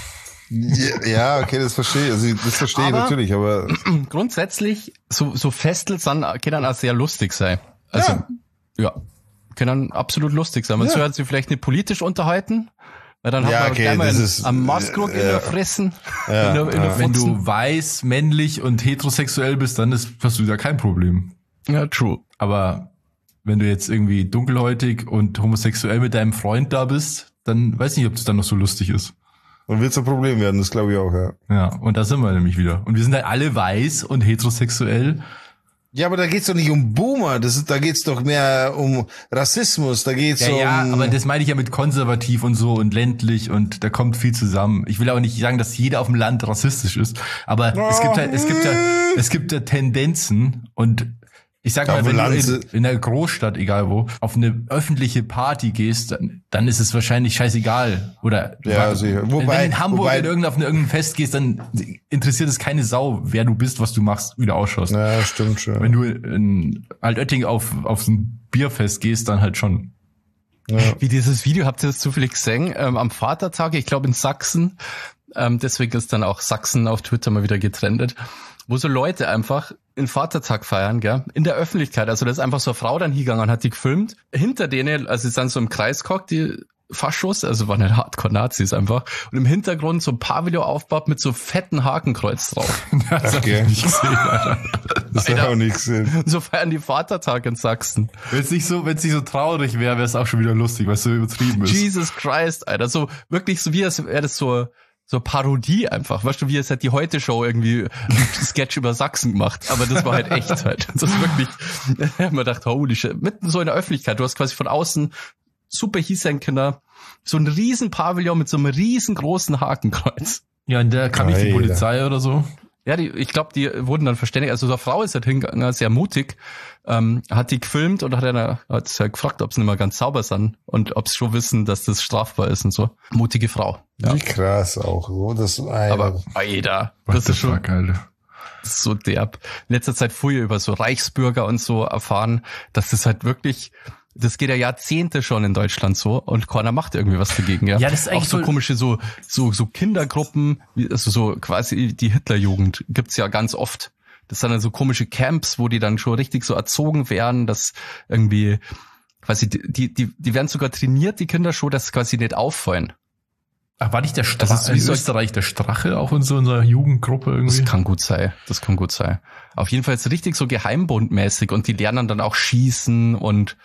Ja, okay, das verstehe ich. Also das verstehe ich natürlich, aber grundsätzlich so so Festel sind, können auch sehr lustig sein. Also ja, ja können absolut lustig sein. Man ja. sollte sich vielleicht nicht politisch unterhalten, weil dann ja, hat man okay, gleich mal das einen, ist, einen Maßkrug äh, in der Fressen. Ja, in der, in der ja. Wenn du weiß, männlich und heterosexuell bist, dann ist, hast du da kein Problem. Ja, true. Aber wenn du jetzt irgendwie dunkelhäutig und homosexuell mit deinem Freund da bist, dann weiß ich nicht, ob das dann noch so lustig ist. Dann wird es ein Problem werden, das glaube ich auch, ja. Ja, und da sind wir nämlich wieder. Und wir sind halt alle weiß und heterosexuell. Ja, aber da geht's doch nicht um Boomer, das ist, da geht's doch mehr um Rassismus, da geht's ja, um... Ja, aber das meine ich ja mit konservativ und so und ländlich und da kommt viel zusammen. Ich will auch nicht sagen, dass jeder auf dem Land rassistisch ist, aber oh. es gibt halt, es gibt ja, es gibt ja Tendenzen und ich sag mal, wenn du in, in einer Großstadt, egal wo, auf eine öffentliche Party gehst, dann, dann ist es wahrscheinlich scheißegal. Oder ja, sicher. Wobei, wenn du in Hamburg wobei, in irgendein, auf irgendein Fest gehst, dann interessiert es keine Sau, wer du bist, was du machst, wie du ausschaust. Ja, stimmt schon. Wenn du in Altötting auf, auf so ein Bierfest gehst, dann halt schon. Ja. Wie dieses Video, habt ihr das zufällig gesehen? Ähm, am Vatertag, ich glaube in Sachsen, ähm, deswegen ist dann auch Sachsen auf Twitter mal wieder getrennt, wo so Leute einfach den Vatertag feiern, gell, in der Öffentlichkeit. Also da ist einfach so eine Frau dann hingegangen, hat die gefilmt. Hinter denen, also ist dann so im Kreis gehockt, die Faschos, also waren halt Hardcore-Nazis einfach. Und im Hintergrund so ein Pavillon aufgebaut mit so fetten Hakenkreuz drauf. Das Okay. hab ich nicht gesehen, Alter. Das hat auch nichts Sinn. So feiern die Vatertag in Sachsen. Wenn es nicht so, wenn es nicht so traurig wäre, wäre es auch schon wieder lustig, weil es so übertrieben ist. Jesus Christ, Alter. So wirklich so wie es wäre das so so Parodie einfach. Weißt du, wie es hat die Heute-Show irgendwie einen Sketch über Sachsen gemacht. Aber das war halt echt halt. Das ist wirklich, ich hab mir gedacht, holy shit. Mitten so in der Öffentlichkeit. Du hast quasi von außen super Hiesenkinder, so ein riesen Pavillon mit so einem riesengroßen Hakenkreuz. Ja, in der kam nicht die Alter. Polizei oder so. Ja, die, ich glaube, die wurden dann verständigt. Also so eine Frau ist halt hingegangen, sehr mutig, ähm, hat die gefilmt und hat dann hat halt gefragt, ob sie nicht mehr ganz sauber sind und ob sie schon wissen, dass das strafbar ist und so. Mutige Frau. Ja. Wie krass auch. So, das, Aber Alter, What das the ist schon fuck, Alter. das ist so derb. In letzter Zeit früher über so Reichsbürger und so erfahren, dass das halt wirklich, das geht ja Jahrzehnte schon in Deutschland so und keiner macht irgendwie was dagegen, ja. Ja, das ist auch eigentlich so voll- komische so so so Kindergruppen, wie- also so quasi die Hitlerjugend gibt's ja ganz oft. Das sind dann so komische Camps, wo die dann schon richtig so erzogen werden, dass irgendwie quasi die die die, die werden sogar trainiert, die Kinder schon, dass quasi nicht auffallen. Ach, war nicht der Das Strache, ist wie in so- Österreich der Strache auch in so einer Jugendgruppe irgendwie? Das kann gut sein. Das kann gut sein. Auf jeden Fall ist es richtig so geheimbundmäßig und die lernen dann auch schießen und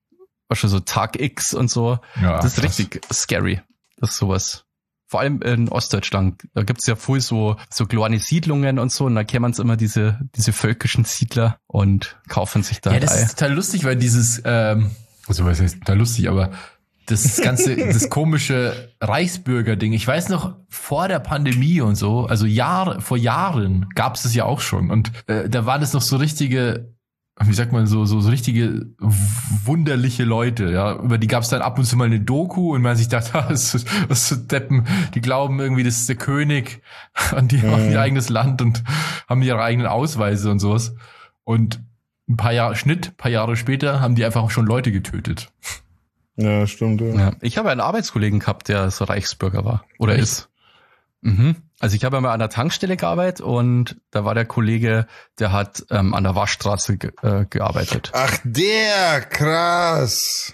was schon so Tag X und so. Ja, das ist krass. richtig scary. Das ist sowas. Vor allem in Ostdeutschland. Da gibt's ja voll so, so kleine Siedlungen und so. Und da kennen immer diese, diese völkischen Siedler und kaufen sich da Ja, halt das ein. ist total lustig, weil dieses, ähm, also was heißt total lustig, aber das ganze, das komische Reichsbürger-Ding, ich weiß noch, vor der Pandemie und so, also Jahre, vor Jahren gab es das ja auch schon. Und äh, da waren das noch so richtige, wie sagt man, so, so, so richtige wunderliche Leute, ja. Über die gab es dann ab und zu mal eine Doku und man sich dachte, was ist was für Deppen, die glauben irgendwie, das ist der König und die haben ihr eigenes Land und haben ihre eigenen Ausweise und sowas. Und ein paar Jahre Schnitt, ein paar Jahre später haben die einfach schon Leute getötet. Ja, stimmt. Ja. Ja. Ich habe einen Arbeitskollegen gehabt, der so Reichsbürger war. Oder Echt? ist. Mhm. Also ich habe einmal an der Tankstelle gearbeitet und da war der Kollege, der hat ähm, an der Waschstraße ge äh, gearbeitet. Ach, der, krass.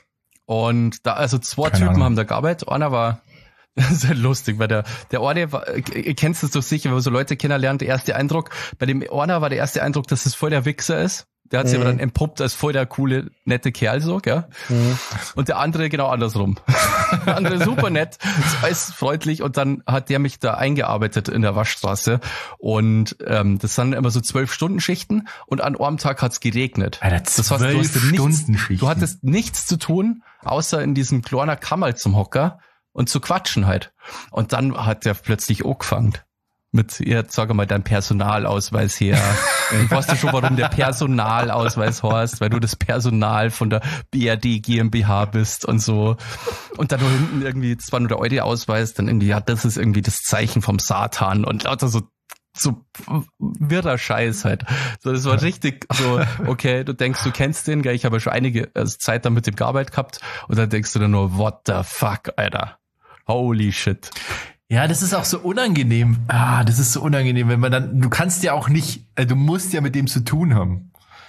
Und da, also zwei Keine Typen Ahnung. haben da gearbeitet. Einer war, das ist halt lustig, weil der, der eine war, ihr kennt es doch sicher, wenn man so Leute kennenlernt, der erste Eindruck, bei dem einer war der erste Eindruck, dass es voll der Wichser ist. Der hat sich Mhm. aber dann entpuppt als voll der coole, nette Kerl so, gell? Mhm. Und der andere genau andersrum. Der andere super nett, ist alles freundlich und dann hat der mich da eingearbeitet in der Waschstraße und ähm, das sind immer so zwölf Stunden Schichten und an einem Tag hat's geregnet. Alter, Das heißt, du zwölf hast nichts, Stunden-Schichten. du hattest nichts zu tun, außer in diesem kleinen Kammerl zum Hocker und zu quatschen halt. Und dann hat der plötzlich angefangen. Mit, jetzt sag mal, dein Personalausweis her. Du weißt ja schon, warum der Personalausweis heißt, weil du das Personal von der B R D GmbH bist und so. Und dann nur hinten irgendwie, das war nur der alte Ausweis, dann irgendwie, ja, das ist irgendwie das Zeichen vom Satan und lauter so, so wirrer Scheiß halt. So, das war richtig so, okay, du denkst, du kennst den, gell, ich habe ja schon einige äh, Zeit dann mit dem gearbeitet gehabt und dann denkst du dann nur, what the fuck, Alter. Holy shit. Ja, das ist auch so unangenehm. Ah, das ist so unangenehm, wenn man dann, du kannst ja auch nicht, äh, du musst ja mit dem zu tun haben.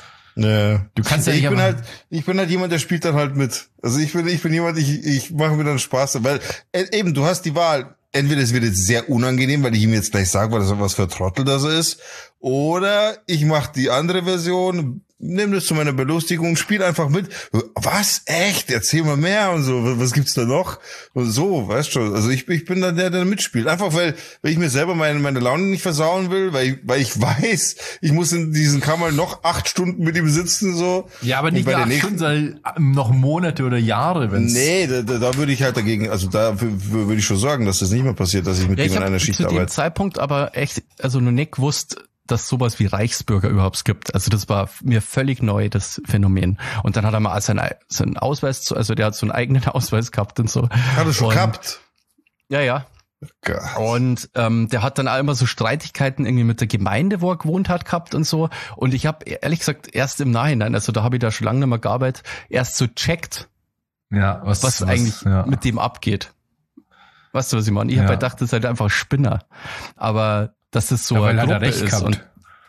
Ja. Du kannst ja ich nicht bin einfach- halt, ich bin halt jemand, der spielt dann halt mit. Also ich bin, ich bin jemand, ich, ich mache mir dann Spaß, weil äh, eben du hast die Wahl. Entweder es wird jetzt sehr unangenehm, weil ich ihm jetzt gleich sage, was was für ein Trottel das ist, oder ich mache die andere Version, nehme das zu meiner Belustigung, spiele einfach mit. Was? Echt? Erzähl mal mehr und so. Was gibt's da noch? Und so, weißt du. Also ich, ich bin dann der, der mitspielt. Einfach weil, weil ich mir selber meine, meine Laune nicht versauen will, weil ich, weil ich weiß, ich muss in diesen Kammer noch acht Stunden mit ihm sitzen, so. Ja, aber Und nicht bei nur der acht nächsten- Stunden, sondern noch Monate oder Jahre, wenn's. Nee, da, da, da würde ich halt dagegen, also da w- w- würde ich schon sorgen, dass das nicht mehr passiert, dass ich mit Ja, ihm ich in habe einer zu Schicht dem arbeite. Zeitpunkt aber echt, also noch nicht gewusst, dass sowas wie Reichsbürger überhaupt gibt. Also das war mir völlig neu, das Phänomen. Und dann hat er mal seinen, seinen Ausweis, zu, also der hat so einen eigenen Ausweis gehabt und so. Hat er schon Und- gehabt? Ja, ja. Gott. Und ähm, der hat dann auch immer so Streitigkeiten irgendwie mit der Gemeinde, wo er gewohnt hat, gehabt und so. Und ich habe ehrlich gesagt erst im Nachhinein, also da habe ich da schon lange nicht mehr gearbeitet, erst so checkt, Ja, was, was, was eigentlich ja. mit dem abgeht. Weißt du, was ich meine? Ich Ja. habe halt gedacht, das ist halt einfach ein Spinner. Aber dass es so Ja, weil eine hat er Gruppe recht ist. gehabt. Und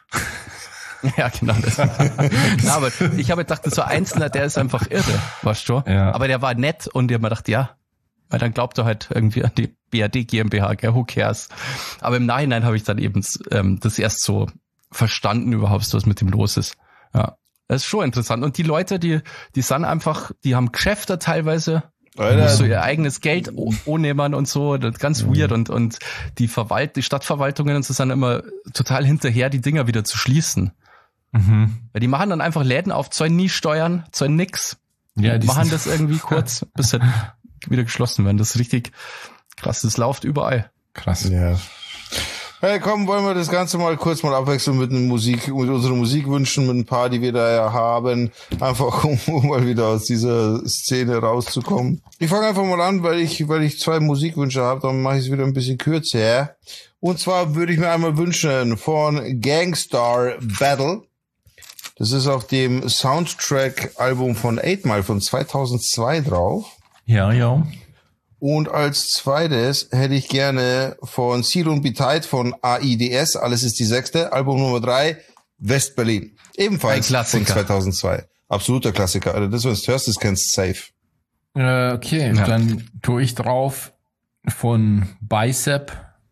ja, genau. Das. Na, aber ich habe gedacht, so ein Einzelner, der ist einfach irre, weißt du? Ja. Aber der war nett und ich habe mir gedacht, ja, weil dann glaubt er halt irgendwie an die B R D GmbH, gell, who cares? Aber im Nachhinein habe ich dann eben ähm, das erst so verstanden überhaupt, was mit dem los ist. Ja, das ist schon interessant. Und die Leute, die die sind einfach, die haben Geschäfte teilweise, Alter, so ihr eigenes Geld ohnehmen und so, das ist ganz mhm. weird und und die Verwalt, die Stadtverwaltungen und so sind immer total hinterher, die Dinger wieder zu schließen. Mhm. Weil die machen dann einfach Läden auf, zahlen nie Steuern, zahlen nix, Ja, die machen sind- das irgendwie kurz, bis sie wieder geschlossen werden. Das ist richtig krass, das läuft überall. Krass. Ja. Hey, komm, wollen wir das Ganze mal kurz mal abwechseln mit einer Musik, mit unseren Musikwünschen, mit ein paar, die wir da ja haben. Einfach, um, um mal wieder aus dieser Szene rauszukommen. Ich fange einfach mal an, weil ich, weil ich zwei Musikwünsche habe, dann mache ich es wieder ein bisschen kürzer. Und zwar würde ich mir einmal wünschen von Gangstar Battle. Das ist auf dem Soundtrack-Album von eight Mile von zweitausendzwei drauf. Ja, ja. Und als zweites hätte ich gerne von Seal und Be Tight von A I D S, alles ist die sechste, Album Nummer drei, West-Berlin. Ebenfalls Ein Klassiker. von zweitausendzwei. Absoluter Klassiker. Also das, was du hörst, das kennst du safe. Äh, okay, Ja. dann tue ich drauf von Bicep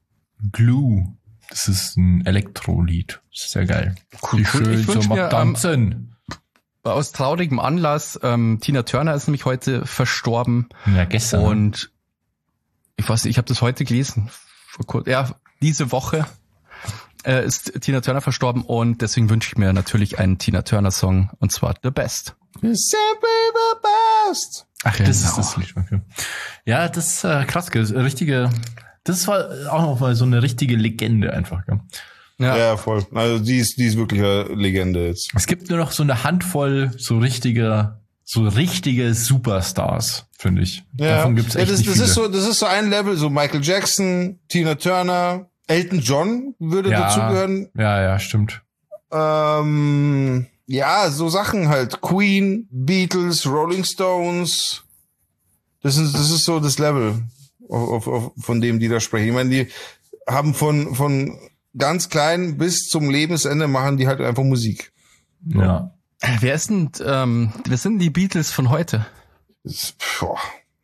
Glue. Das ist ein Elektrolied. Das ist sehr geil. Cool, Wie cool. schön Ich wünsch zum mir, ähm, Tanzen. Aus traurigem Anlass, ähm, Tina Turner ist nämlich heute verstorben Ja, gestern. und ich weiß nicht, ich habe das heute gelesen, vor kur- ja, diese Woche äh, ist Tina Turner verstorben und deswegen wünsche ich mir natürlich einen Tina Turner Song und zwar The Best. Simply the best. Ach, das ist Genau. das Lied. Okay. Ja, das ist äh, krass, gell? Richtige, das war auch noch mal so eine richtige Legende einfach, gell? Ja. Ja, voll. Also die ist, die ist wirklich eine Legende jetzt. Es gibt nur noch so eine Handvoll so richtige, so richtige Superstars, finde ich. Ja, Davon gibt's ja echt das, nicht das viele. ist so, das ist so ein Level, so Michael Jackson, Tina Turner, Elton John würde Ja. dazugehören. Ja, ja, stimmt. Ähm, ja, so Sachen halt. Queen, Beatles, Rolling Stones. Das ist, das ist so das Level, auf, auf, auf, von dem die da sprechen. Ich meine, die haben von, von ganz klein bis zum Lebensende machen die halt einfach Musik. Ja. wer ist denn, ähm, wer sind die Beatles von heute? Das, boah.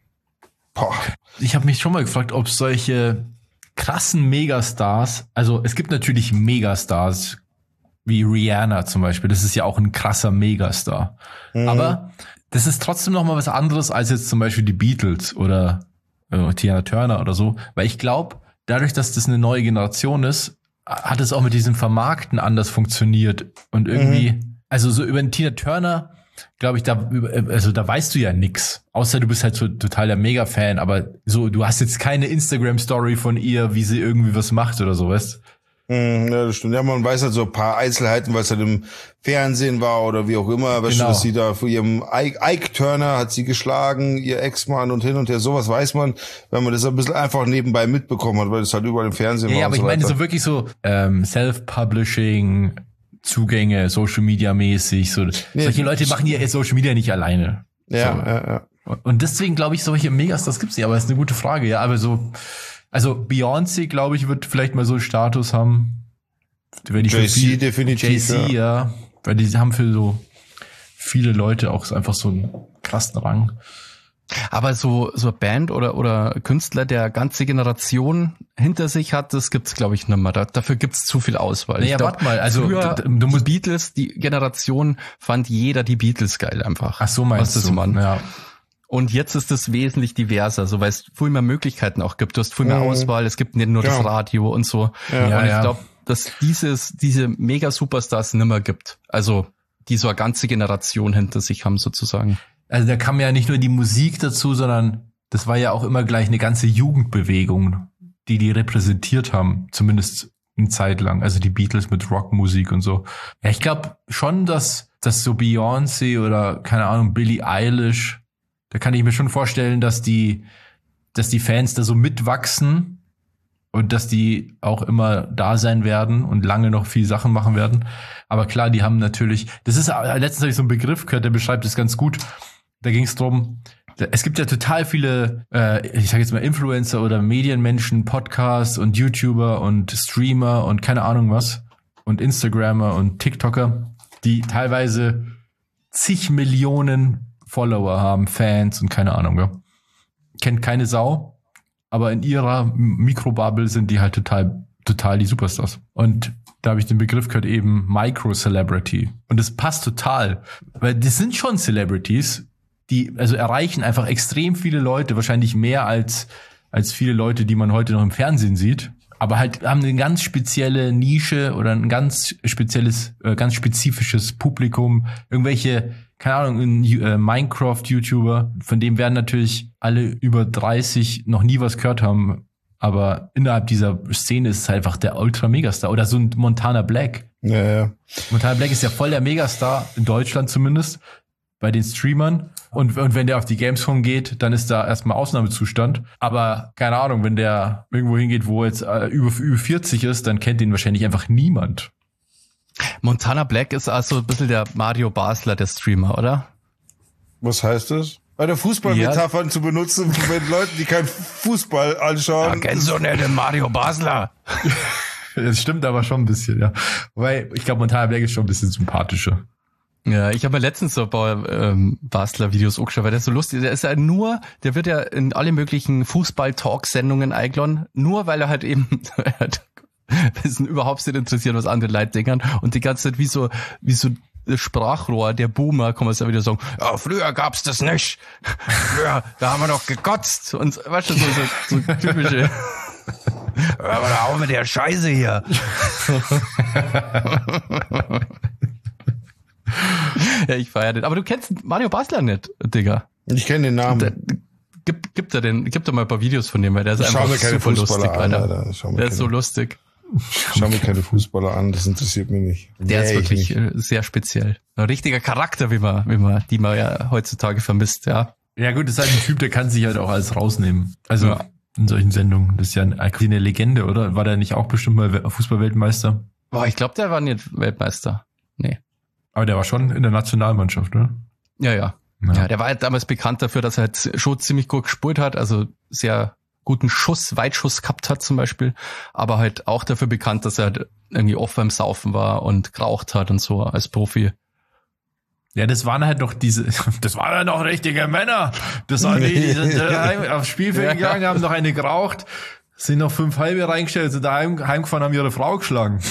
Boah. Ich habe mich schon mal gefragt, ob solche krassen Megastars, also es gibt natürlich Megastars, wie Rihanna zum Beispiel, das ist ja auch ein krasser Megastar. Mhm. Aber das ist trotzdem noch mal was anderes als jetzt zum Beispiel die Beatles oder äh, Tina Turner oder so, weil ich glaube, dadurch, dass das eine neue Generation ist, hat es auch mit diesem Vermarkten anders funktioniert und irgendwie, Mhm. also so über den Tina Turner, glaube ich, da, also da weißt du ja nix. Außer du bist halt so total der Mega-Fan, aber so, du hast jetzt keine Instagram-Story von ihr, wie sie irgendwie was macht oder so, weißt? Mhm, ja, das stimmt. Ja, man weiß halt so ein paar Einzelheiten, weil es halt im Fernsehen war oder wie auch immer. Weißt du, Genau. dass sie da vor ihrem Ike, Ike Turner hat sie geschlagen, ihr Ex-Mann und hin und her. Sowas weiß man, wenn man das ein bisschen einfach nebenbei mitbekommen hat, weil das halt überall im Fernsehen Ja, war. ja, und aber so ich meine weiter. so wirklich so ähm, Self-Publishing, Zugänge, Social Media mäßig, so. Nee, Solche Leute machen ja Social Media nicht alleine. Ja, so. ja, ja. Und deswegen glaube ich, solche Megastars gibt's nicht, aber das ist eine gute Frage, ja. Aber so, also Beyoncé, glaube ich, wird vielleicht mal so einen Status haben. Wenn die für Jay-Z viel- definitiv, Jay-Z, ja. Weil die haben für so viele Leute auch so einfach so einen krassen Rang. Aber so so Band oder oder Künstler, der ganze Generation hinter sich hat, das gibt's glaube ich nicht mehr. Da, dafür gibt's zu viel Auswahl. Naja, Ich glaub, warte mal, also früher, du- du musst- die Beatles, die Generation fand jeder die Beatles geil einfach. Ach so meinst Was das du? Mann. Ja. Und jetzt ist es wesentlich diverser, so weil es viel mehr Möglichkeiten auch gibt. Du hast viel mehr Mhm. Auswahl, es gibt nicht nur das Ja. Radio und so. Ja. und Ja, ich ja. glaube, dass dieses diese Mega-Superstars nimmer gibt. Also die so eine ganze Generation hinter sich haben sozusagen. Also da kam ja nicht nur die Musik dazu, sondern das war ja auch immer gleich eine ganze Jugendbewegung, die die repräsentiert haben, zumindest eine Zeit lang. Also die Beatles mit Rockmusik und so. Ja, ich glaube schon, dass, dass so Beyoncé oder, keine Ahnung, Billie Eilish, da kann ich mir schon vorstellen, dass die, dass die Fans da so mitwachsen und dass die auch immer da sein werden und lange noch viel Sachen machen werden. Aber klar, die haben natürlich, das ist, letztens habe ich so einen Begriff gehört, der beschreibt das ganz gut. Da ging es drum, es gibt ja total viele, äh, ich sage jetzt mal Influencer oder Medienmenschen, Podcasts und YouTuber und Streamer und keine Ahnung was und Instagrammer und TikToker, die teilweise zig Millionen Follower haben, Fans und keine Ahnung, ja. Kennt keine Sau, aber in ihrer Mikrobubble sind die halt total, total die Superstars. Und da habe ich den Begriff gehört, eben Micro-Celebrity. Und das passt total, weil das sind schon Celebrities, die also erreichen einfach extrem viele Leute, wahrscheinlich mehr als, als viele Leute, die man heute noch im Fernsehen sieht. Aber halt haben eine ganz spezielle Nische oder ein ganz spezielles, äh, ganz spezifisches Publikum. Irgendwelche, keine Ahnung, ein äh, Minecraft-YouTuber, von dem werden natürlich alle über dreißig noch nie was gehört haben. Aber innerhalb dieser Szene ist es halt einfach der Ultra-Megastar. Oder so ein Montana Black. Ja, ja. Montana Black ist ja voll der Megastar, in Deutschland zumindest, bei den Streamern. Und, und wenn der auf die Gamescom geht, dann ist da erstmal Ausnahmezustand. Aber keine Ahnung, wenn der irgendwo hingeht, wo jetzt äh, über, über vierzig ist, dann kennt ihn wahrscheinlich einfach niemand. Montana Black ist also ein bisschen der Mario Basler der Streamer, oder? Was heißt das? Bei der Fußballmetaphern Ja. zu benutzen, mit Leuten, die keinen Fußball anschauen. Ja, kennst du nicht den Mario Basler? Das stimmt aber schon ein bisschen, ja. Weil ich glaube, Montana Black ist schon ein bisschen sympathischer. Ja, ich habe mir letztens so ein paar ähm, Basler-Videos angeschaut, weil der ist so lustig. Der ist ja nur, der wird ja in alle möglichen Fußball-Talk-Sendungen eingeladen, nur weil er halt eben das überhaupt nicht interessiert, was andere Leute denken. Und die ganze Zeit wie so, wie so das Sprachrohr, der Boomer, kann man es ja wieder sagen, ja, früher gab's das nicht. Früher, da haben wir doch gekotzt. Und weißt du, so, so, so typische. Aber da auch mit der Scheiße hier. Ja, ich feiere den. Aber du kennst Mario Basler nicht, Digga. Ich kenne den Namen. Der, gibt, gibt er den, gibt er mal ein paar Videos von dem, weil der ist Ich schau einfach mir keine super Fußballer lustig, an, Alter. Alter. Schau mir Der keine, ist so lustig. schau mir keine Fußballer an, das interessiert mich nicht. Der Nee, ist ich wirklich nicht. äh, sehr speziell. Ein richtiger Charakter, wie man, wie man, die man ja heutzutage vermisst, ja. Ja gut, das ist halt ein Typ, der kann sich halt auch alles rausnehmen. Also Ja. in solchen Sendungen. Das ist ja eine, eine Legende, oder? War der nicht auch bestimmt mal Fußball-Weltmeister? Boah, ich glaube, der war nicht Weltmeister. Nee. Aber der war schon in der Nationalmannschaft, ne? Ja, ja. Ja. Ja, der war halt damals bekannt dafür, dass er halt schon ziemlich gut gespielt hat, also sehr guten Schuss, Weitschuss gehabt hat zum Beispiel, aber halt auch dafür bekannt, dass er halt irgendwie oft beim Saufen war und geraucht hat und so als Profi. Ja, das waren halt noch diese, das waren halt noch richtige Männer. Das waren die, die sind äh, aufs Spielfeld gegangen, haben noch eine geraucht, sind noch fünf halbe reingestellt, sind daheim heimgefahren, haben ihre Frau geschlagen.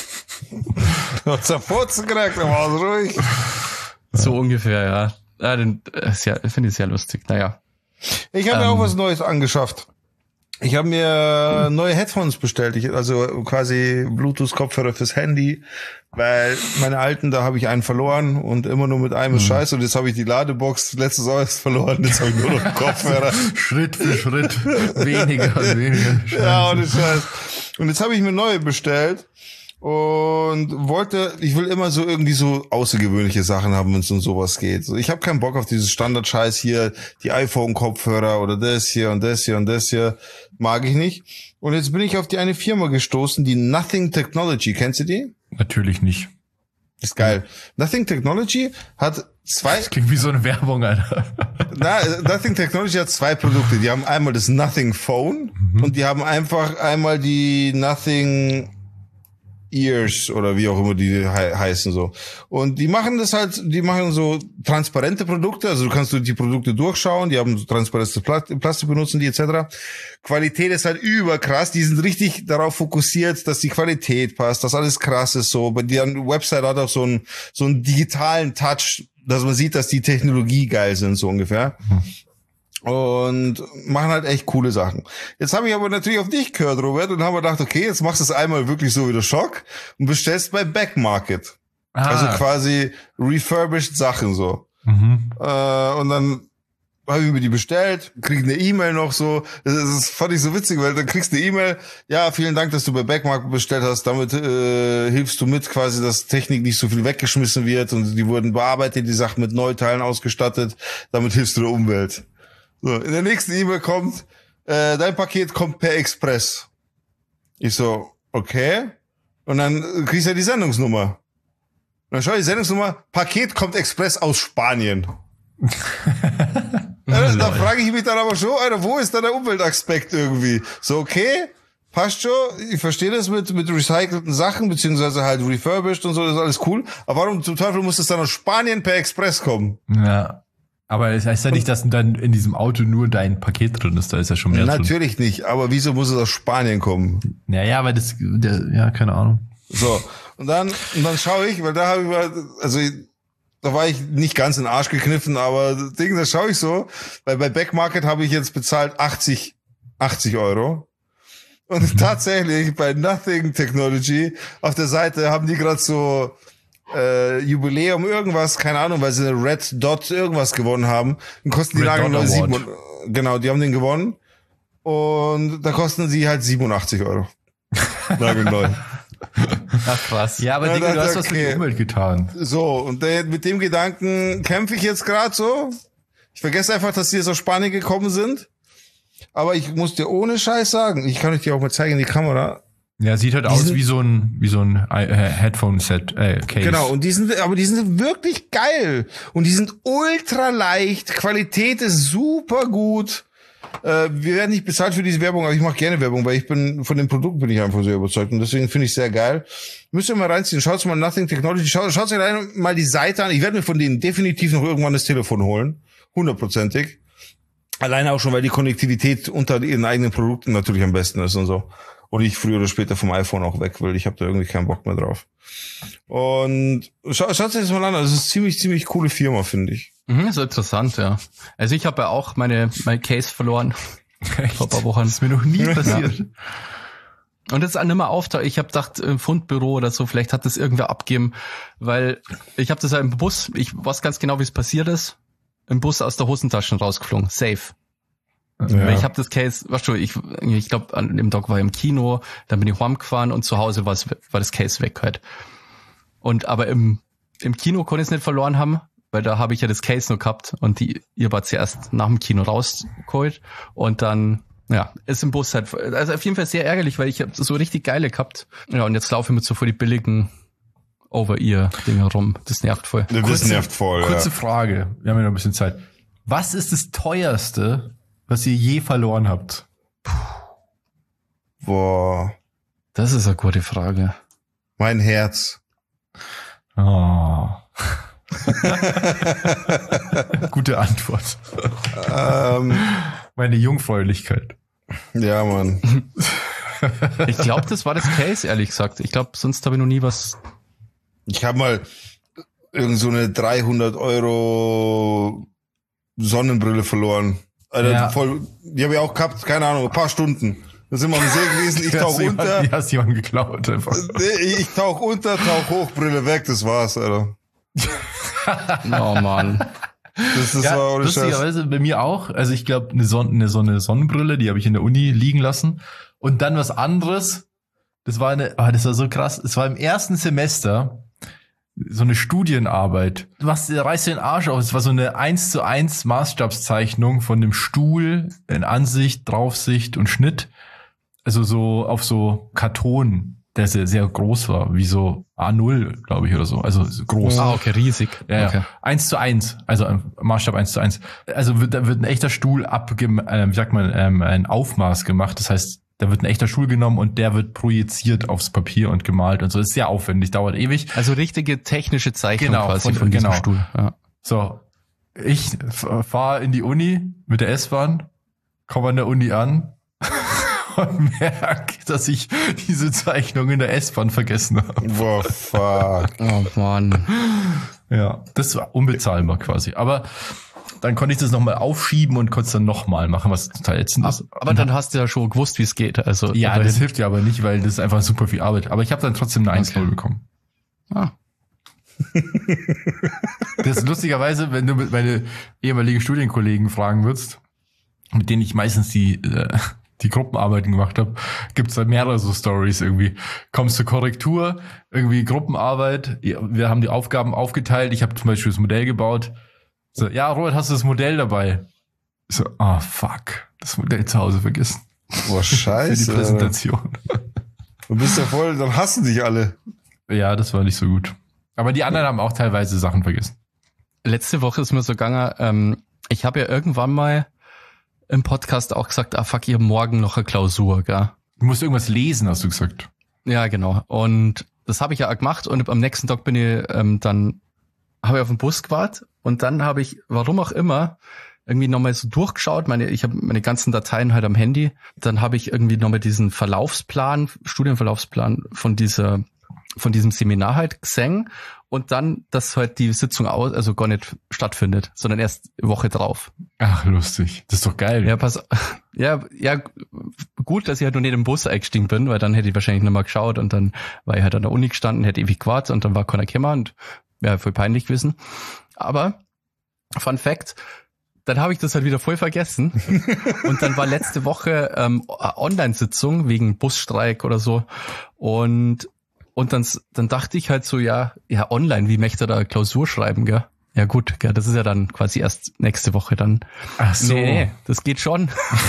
Hat's er Furzen gekriegt, dann war's ruhig. So ungefähr, ja. Ja, den, äh, sehr, finde ich sehr lustig. Naja. Ich habe mir Ähm. auch was Neues angeschafft. Ich habe mir neue Headphones bestellt, ich, also quasi Bluetooth-Kopfhörer fürs Handy, weil meine alten, da habe ich einen verloren und immer nur mit einem ist scheiße und jetzt habe ich die Ladebox letztes Jahr erst verloren, jetzt habe ich nur noch Kopfhörer. Schritt für Schritt, weniger und weniger. Ja, und Scheiß. Und jetzt habe ich mir neue bestellt und wollte, ich will immer so irgendwie so außergewöhnliche Sachen haben, wenn es um sowas geht. So, ich habe keinen Bock auf dieses Standard-Scheiß hier, die iPhone-Kopfhörer oder das hier und das hier und das hier, mag ich nicht. Und jetzt bin ich auf die eine Firma gestoßen, die Nothing Technology, kennst du die? Natürlich nicht. Ist geil. Nothing Technology hat zwei, Das klingt wie so eine Werbung, Alter. na, Nothing Technology hat zwei Produkte. Die haben einmal das Nothing Phone Mhm. und die haben einfach einmal die Nothing Ears oder wie auch immer die he heißen so. Und die machen das halt, die machen so transparente Produkte, also du kannst du die Produkte durchschauen, die haben so transparentes Plastik benutzen die et cetera. Qualität ist halt überkrass, die sind richtig darauf fokussiert, dass die Qualität passt, dass alles krass ist so. Bei deren Website hat auch so einen so einen digitalen Touch, dass man sieht, dass die Technologie geil sind so ungefähr. Mhm. Und machen halt echt coole Sachen. Jetzt habe ich aber natürlich auf dich gehört, Robert, und habe gedacht, okay, jetzt machst du es einmal wirklich so wie der Schock und bestellst bei Backmarket. Ah. Also quasi refurbished Sachen so. Mhm. Äh, und dann habe ich mir die bestellt, krieg eine E-Mail noch so. Das, das fand ich so witzig, weil dann kriegst du eine E-Mail, ja, vielen Dank, dass du bei Backmarket bestellt hast, damit äh, hilfst du mit quasi, dass Technik nicht so viel weggeschmissen wird und die wurden bearbeitet, die Sachen mit Neuteilen ausgestattet, damit hilfst du der Umwelt. So, in der nächsten E-Mail kommt, äh, dein Paket kommt per Express. Ich so, okay. Und dann kriegst du ja die Sendungsnummer. Und dann schau ich die Sendungsnummer, Paket kommt express aus Spanien. Ja, da frage ich mich dann aber schon, Alter, wo ist da der Umweltaspekt irgendwie? So, okay, passt schon, ich verstehe das mit mit recycelten Sachen, beziehungsweise halt refurbished und so, das ist alles cool. Aber warum zum Teufel muss das dann aus Spanien per Express kommen? Ja. Aber es heißt ja nicht, dass dann in diesem Auto nur dein Paket drin ist, da ist ja schon mehr drin. Natürlich nicht, aber wieso muss es aus Spanien kommen? Naja, aber das, der, ja, keine Ahnung. So, und dann, und dann schaue ich, weil da habe ich mal, also da war ich nicht ganz in den Arsch gekniffen, aber das Ding, da schaue ich so, weil bei Backmarket habe ich jetzt bezahlt achtzig Euro. Und mhm. tatsächlich bei Nothing Technology auf der Seite haben die gerade so äh, Jubiläum irgendwas, keine Ahnung, weil sie eine Red Dot irgendwas gewonnen haben. Dann kosten die Nagel nur sieben. Genau, die haben den gewonnen. Und da kosten sie halt siebenundachtzig Euro. Nagelneu. Ach krass. Ja, aber ja, Digga, du hast okay. was für die Umwelt getan. So, und der, mit dem Gedanken kämpfe ich jetzt gerade so. Ich vergesse einfach, dass die jetzt aus Spanien gekommen sind. Aber ich muss dir ohne Scheiß sagen, ich kann euch die auch mal zeigen in die Kamera. Ja, sieht halt die aus sind, wie so ein wie so ein äh, Headphone-Set, äh, Case. Genau, und die sind, aber die sind wirklich geil. Und die sind ultra leicht. Qualität ist super gut. Äh, wir werden nicht bezahlt für diese Werbung, aber ich mache gerne Werbung, weil ich bin, von dem Produkt bin ich einfach sehr überzeugt und deswegen finde ich sehr geil. Müsst ihr mal reinziehen, schaut mal Nothing Technology, schaut, schaut euch mal die Seite an. Ich werde mir von denen definitiv noch irgendwann das Telefon holen. Hundertprozentig. Alleine auch schon, weil die Konnektivität unter ihren eigenen Produkten natürlich am besten ist und so. Und ich früher oder später vom iPhone auch weg will. Ich habe da irgendwie keinen Bock mehr drauf. Und schaut, schaut euch das mal an. Das ist ziemlich, ziemlich coole Firma, finde ich. Mhm, ist interessant, ja. Also ich habe ja auch meine mein Case verloren. Echt? Vor ein paar Wochen. Das ist mir noch nie passiert. Ja. Und das ist auch nicht mehr auftaucht. Ich habe gedacht, im Fundbüro oder so, vielleicht hat das irgendwer abgegeben, weil ich habe das ja im Bus, ich weiß ganz genau, wie es passiert ist, im Bus aus der Hosentaschen rausgeflogen. Safe. Ja. Weil ich habe das Case, weißt du, ich, ich glaube, an dem Tag war ich im Kino, dann bin ich heimgefahren und zu Hause war das Case weg halt. Und aber im, im Kino konnte ich es nicht verloren haben, weil da habe ich ja das Case nur gehabt und die, ihr wart zuerst nach dem Kino rausgeholt und dann, ja, ist im Bus halt, also auf jeden Fall sehr ärgerlich, weil ich habe so richtig geile gehabt. Ja, und jetzt laufe ich mit so vor die billigen Over-Ear-Dinger rum. Das nervt voll. Das kurze, nervt voll, Kurze ja. Frage, wir haben ja noch ein bisschen Zeit. Was ist das teuerste, was ihr je verloren habt? Boah, Das ist eine gute Frage. mein Herz. Oh. Gute Antwort. ähm, Meine Jungfräulichkeit. ja, Mann. Ich glaube, das war das Case, ehrlich gesagt. Ich glaube, sonst habe ich noch nie was. Ich habe mal irgend so eine dreihundert Euro Sonnenbrille verloren. Alter, Ja. voll, die habe ich auch gehabt, keine Ahnung, ein paar Stunden. Da sind wir am See gewesen, ich Die hast tauch du unter. jemand- Die hast jemand geklaut einfach. Ich, ich tauch unter, tauch hoch, Brille weg, das war's, Alter. Oh Mann. Das ist Ja, war ohne Scheiß. lustigerweise bei mir auch. Also ich glaube, eine, Son eine so eine Sonnenbrille, die habe ich in der Uni liegen lassen. Und dann was anderes. Das war eine, ah, das war so krass. Es war im ersten Semester so eine Studienarbeit. Du machst, reißt dir den Arsch auf. Es war so eine eins zu eins Maßstabszeichnung von dem Stuhl in Ansicht, Draufsicht und Schnitt. Also so auf so Karton, der sehr, sehr groß war, wie so A null, glaube ich, oder so. Also so groß. Ah, okay, riesig. Ja, okay. ja. Eins zu eins, also ein Maßstab eins zu eins. Also wird, da wird ein echter Stuhl abgem, äh, wie sagt man, ähm, ein Aufmaß gemacht. Das heißt, da wird ein echter Stuhl genommen und der wird projiziert aufs Papier und gemalt und so. Das ist sehr aufwendig, dauert ewig. Also richtige technische Zeichnung Genau, quasi von- von, diesem genau. Stuhl. Ja. So, ich fahre in die Uni mit der S-Bahn, komme an der Uni an und merke, dass ich diese Zeichnung in der S-Bahn vergessen habe. Boah, fuck. Oh Mann. Ja, das war unbezahlbar quasi. Aber dann konnte ich das nochmal aufschieben und konnte es dann nochmal machen, was total ätzend ist. Aber dann hast du ja schon gewusst, wie es geht. Also Ja, immerhin. das hilft ja aber nicht, weil das ist einfach super viel Arbeit. Aber ich habe dann trotzdem eine eins null Okay. bekommen. Ah. Das ist lustigerweise, wenn du mit meine ehemaligen Studienkollegen fragen würdest, mit denen ich meistens die äh, die Gruppenarbeiten gemacht habe, gibt's da mehrere so Stories irgendwie. Kommst zur Korrektur, irgendwie Gruppenarbeit, ja, wir haben die Aufgaben aufgeteilt, ich habe zum Beispiel das Modell gebaut. So, ja, Robert, hast du das Modell dabei? Ich so, ah, fuck, das Modell zu Hause vergessen. Boah, Für die scheiße. Präsentation. Du bist ja voll, dann hassen dich alle. Ja, das war nicht so gut. Aber die anderen haben auch teilweise Sachen vergessen. Letzte Woche ist mir so gegangen, ähm, ich habe ja irgendwann mal im Podcast auch gesagt, ah fuck, ihr habt morgen noch eine Klausur, gell? Du musst irgendwas lesen, hast du gesagt. Ja, genau. Und das habe ich ja auch gemacht und am nächsten Tag bin ich ähm, dann, habe ich auf den Bus gewartet und dann habe ich, warum auch immer, irgendwie nochmal so durchgeschaut. Meine, ich habe meine ganzen Dateien halt am Handy. Dann habe ich irgendwie nochmal diesen Verlaufsplan, Studienverlaufsplan von dieser, von diesem Seminar halt gesehen und dann, dass halt die Sitzung aus, also gar nicht stattfindet, sondern erst eine Woche drauf. Ach, lustig. Das ist doch geil. Ja, pass, ja, ja, gut, dass ich halt noch nicht im Bus eingestiegen bin, weil dann hätte ich wahrscheinlich nochmal geschaut und dann war ich halt an der Uni gestanden, hätte ewig gewartet und dann war keiner gekommen und wäre voll peinlich gewesen. Aber, Fun Fact, dann habe ich das halt wieder voll vergessen und dann war letzte Woche ähm, eine Online-Sitzung wegen Busstreik oder so und und dann dann dachte ich halt so, ja, ja online, wie möchte er da Klausur schreiben, gell? Ja gut, gell, das ist ja dann quasi erst nächste Woche dann. Ach so. Nee, das geht schon.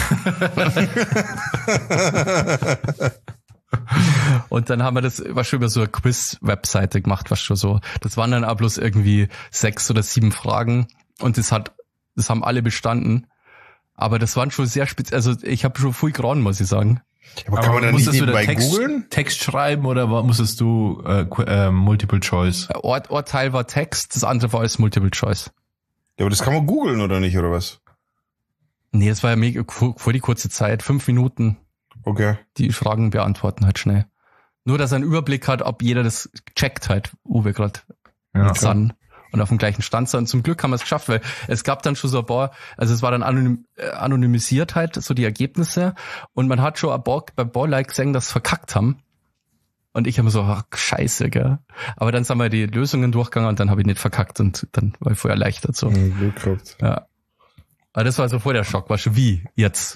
Und dann haben wir das, war schon über so eine Quiz-Webseite gemacht, was schon so, das waren dann auch bloß irgendwie sechs oder sieben Fragen und das hat, das haben alle bestanden. Aber das waren schon sehr speziell, also ich habe schon viel grauen, muss ich sagen. Aber kann man dann nicht nebenbei Text, googeln? Text schreiben oder musstest du äh, äh, Multiple Choice? Ort, Ortteil war Text, das andere war alles Multiple Choice. Ja, aber das kann man googeln oder nicht, oder was? Nee, das war ja mega vor die kurze Zeit, fünf Minuten. Okay. Die Fragen beantworten halt schnell. Nur, dass er einen Überblick hat, ob jeder das checkt halt, wo wir gerade Ja, mit sind und auf dem gleichen Stand sind. Und zum Glück haben wir es geschafft, weil es gab dann schon so ein paar, also es war dann anonym, äh, anonymisiert halt, so die Ergebnisse. Und man hat schon ein paar, bei Ball-like gesehen, dass sie verkackt haben. Und ich habe mir so, ach, scheiße, gell. Aber dann sind wir die Lösungen durchgegangen und dann habe ich nicht verkackt und dann war ich voll erleichtert so. Mhm, Glück gehabt. Ja. Aber das war so voll der Schock, war schon wie jetzt.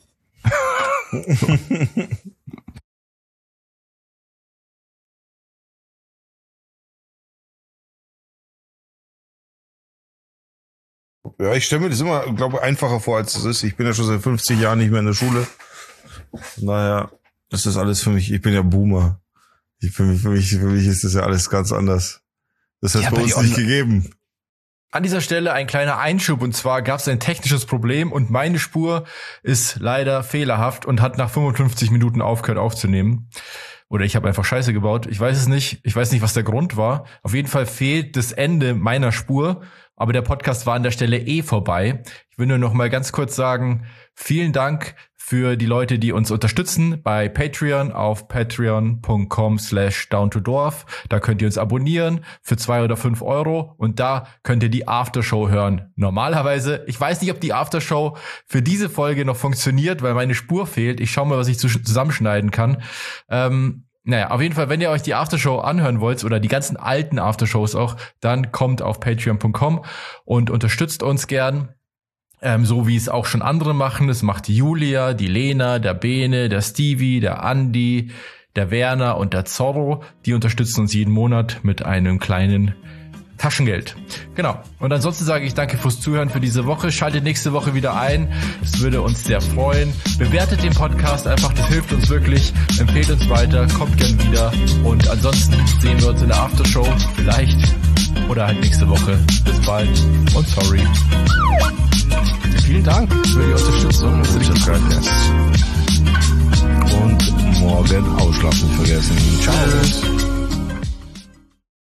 Ja, ich stelle mir das immer, glaube einfacher vor, als es ist. Ich bin ja schon seit fünfzig Jahren nicht mehr in der Schule. Von daher, das ist alles für mich, ich bin ja Boomer. Ich, für, mich, für, mich, für mich ist das ja alles ganz anders. Das hat Ja, bei bei uns die nicht Onla- gegeben. An dieser Stelle ein kleiner Einschub, und zwar gab es ein technisches Problem und meine Spur ist leider fehlerhaft und hat nach fünfundfünfzig Minuten aufgehört aufzunehmen. Oder ich habe einfach Scheiße gebaut. Ich weiß es nicht. Ich weiß nicht, was der Grund war. Auf jeden Fall fehlt das Ende meiner Spur, aber der Podcast war an der Stelle eh vorbei. Ich will nur noch mal ganz kurz sagen, vielen Dank für die Leute, die uns unterstützen bei Patreon auf patreon.com slash downtodorf. Da könnt ihr uns abonnieren für zwei oder fünf Euro und da könnt ihr die Aftershow hören. Normalerweise, ich weiß nicht, ob die Aftershow für diese Folge noch funktioniert, weil meine Spur fehlt. Ich schaue mal, was ich zusammenschneiden kann. Ähm, Naja, auf jeden Fall, wenn ihr euch die Aftershow anhören wollt oder die ganzen alten Aftershows auch, dann kommt auf patreon punkt com und unterstützt uns gern. Ähm, so wie es auch schon andere machen. Das macht die Julia, die Lena, der Bene, der Stevie, der Andi, der Werner und der Zorro. Die unterstützen uns jeden Monat mit einem kleinen Taschengeld. Genau. Und ansonsten sage ich danke fürs Zuhören für diese Woche. Schaltet nächste Woche wieder ein. Das würde uns sehr freuen. Bewertet den Podcast einfach. Das hilft uns wirklich. Empfehlt uns weiter. Kommt gern wieder. Und ansonsten sehen wir uns in der Aftershow. Vielleicht. Oder halt nächste Woche. Bis bald. Und sorry. Vielen Dank für die Unterstützung. Das ist richtig cool. Und morgen ausschlafen nicht vergessen. Ciao.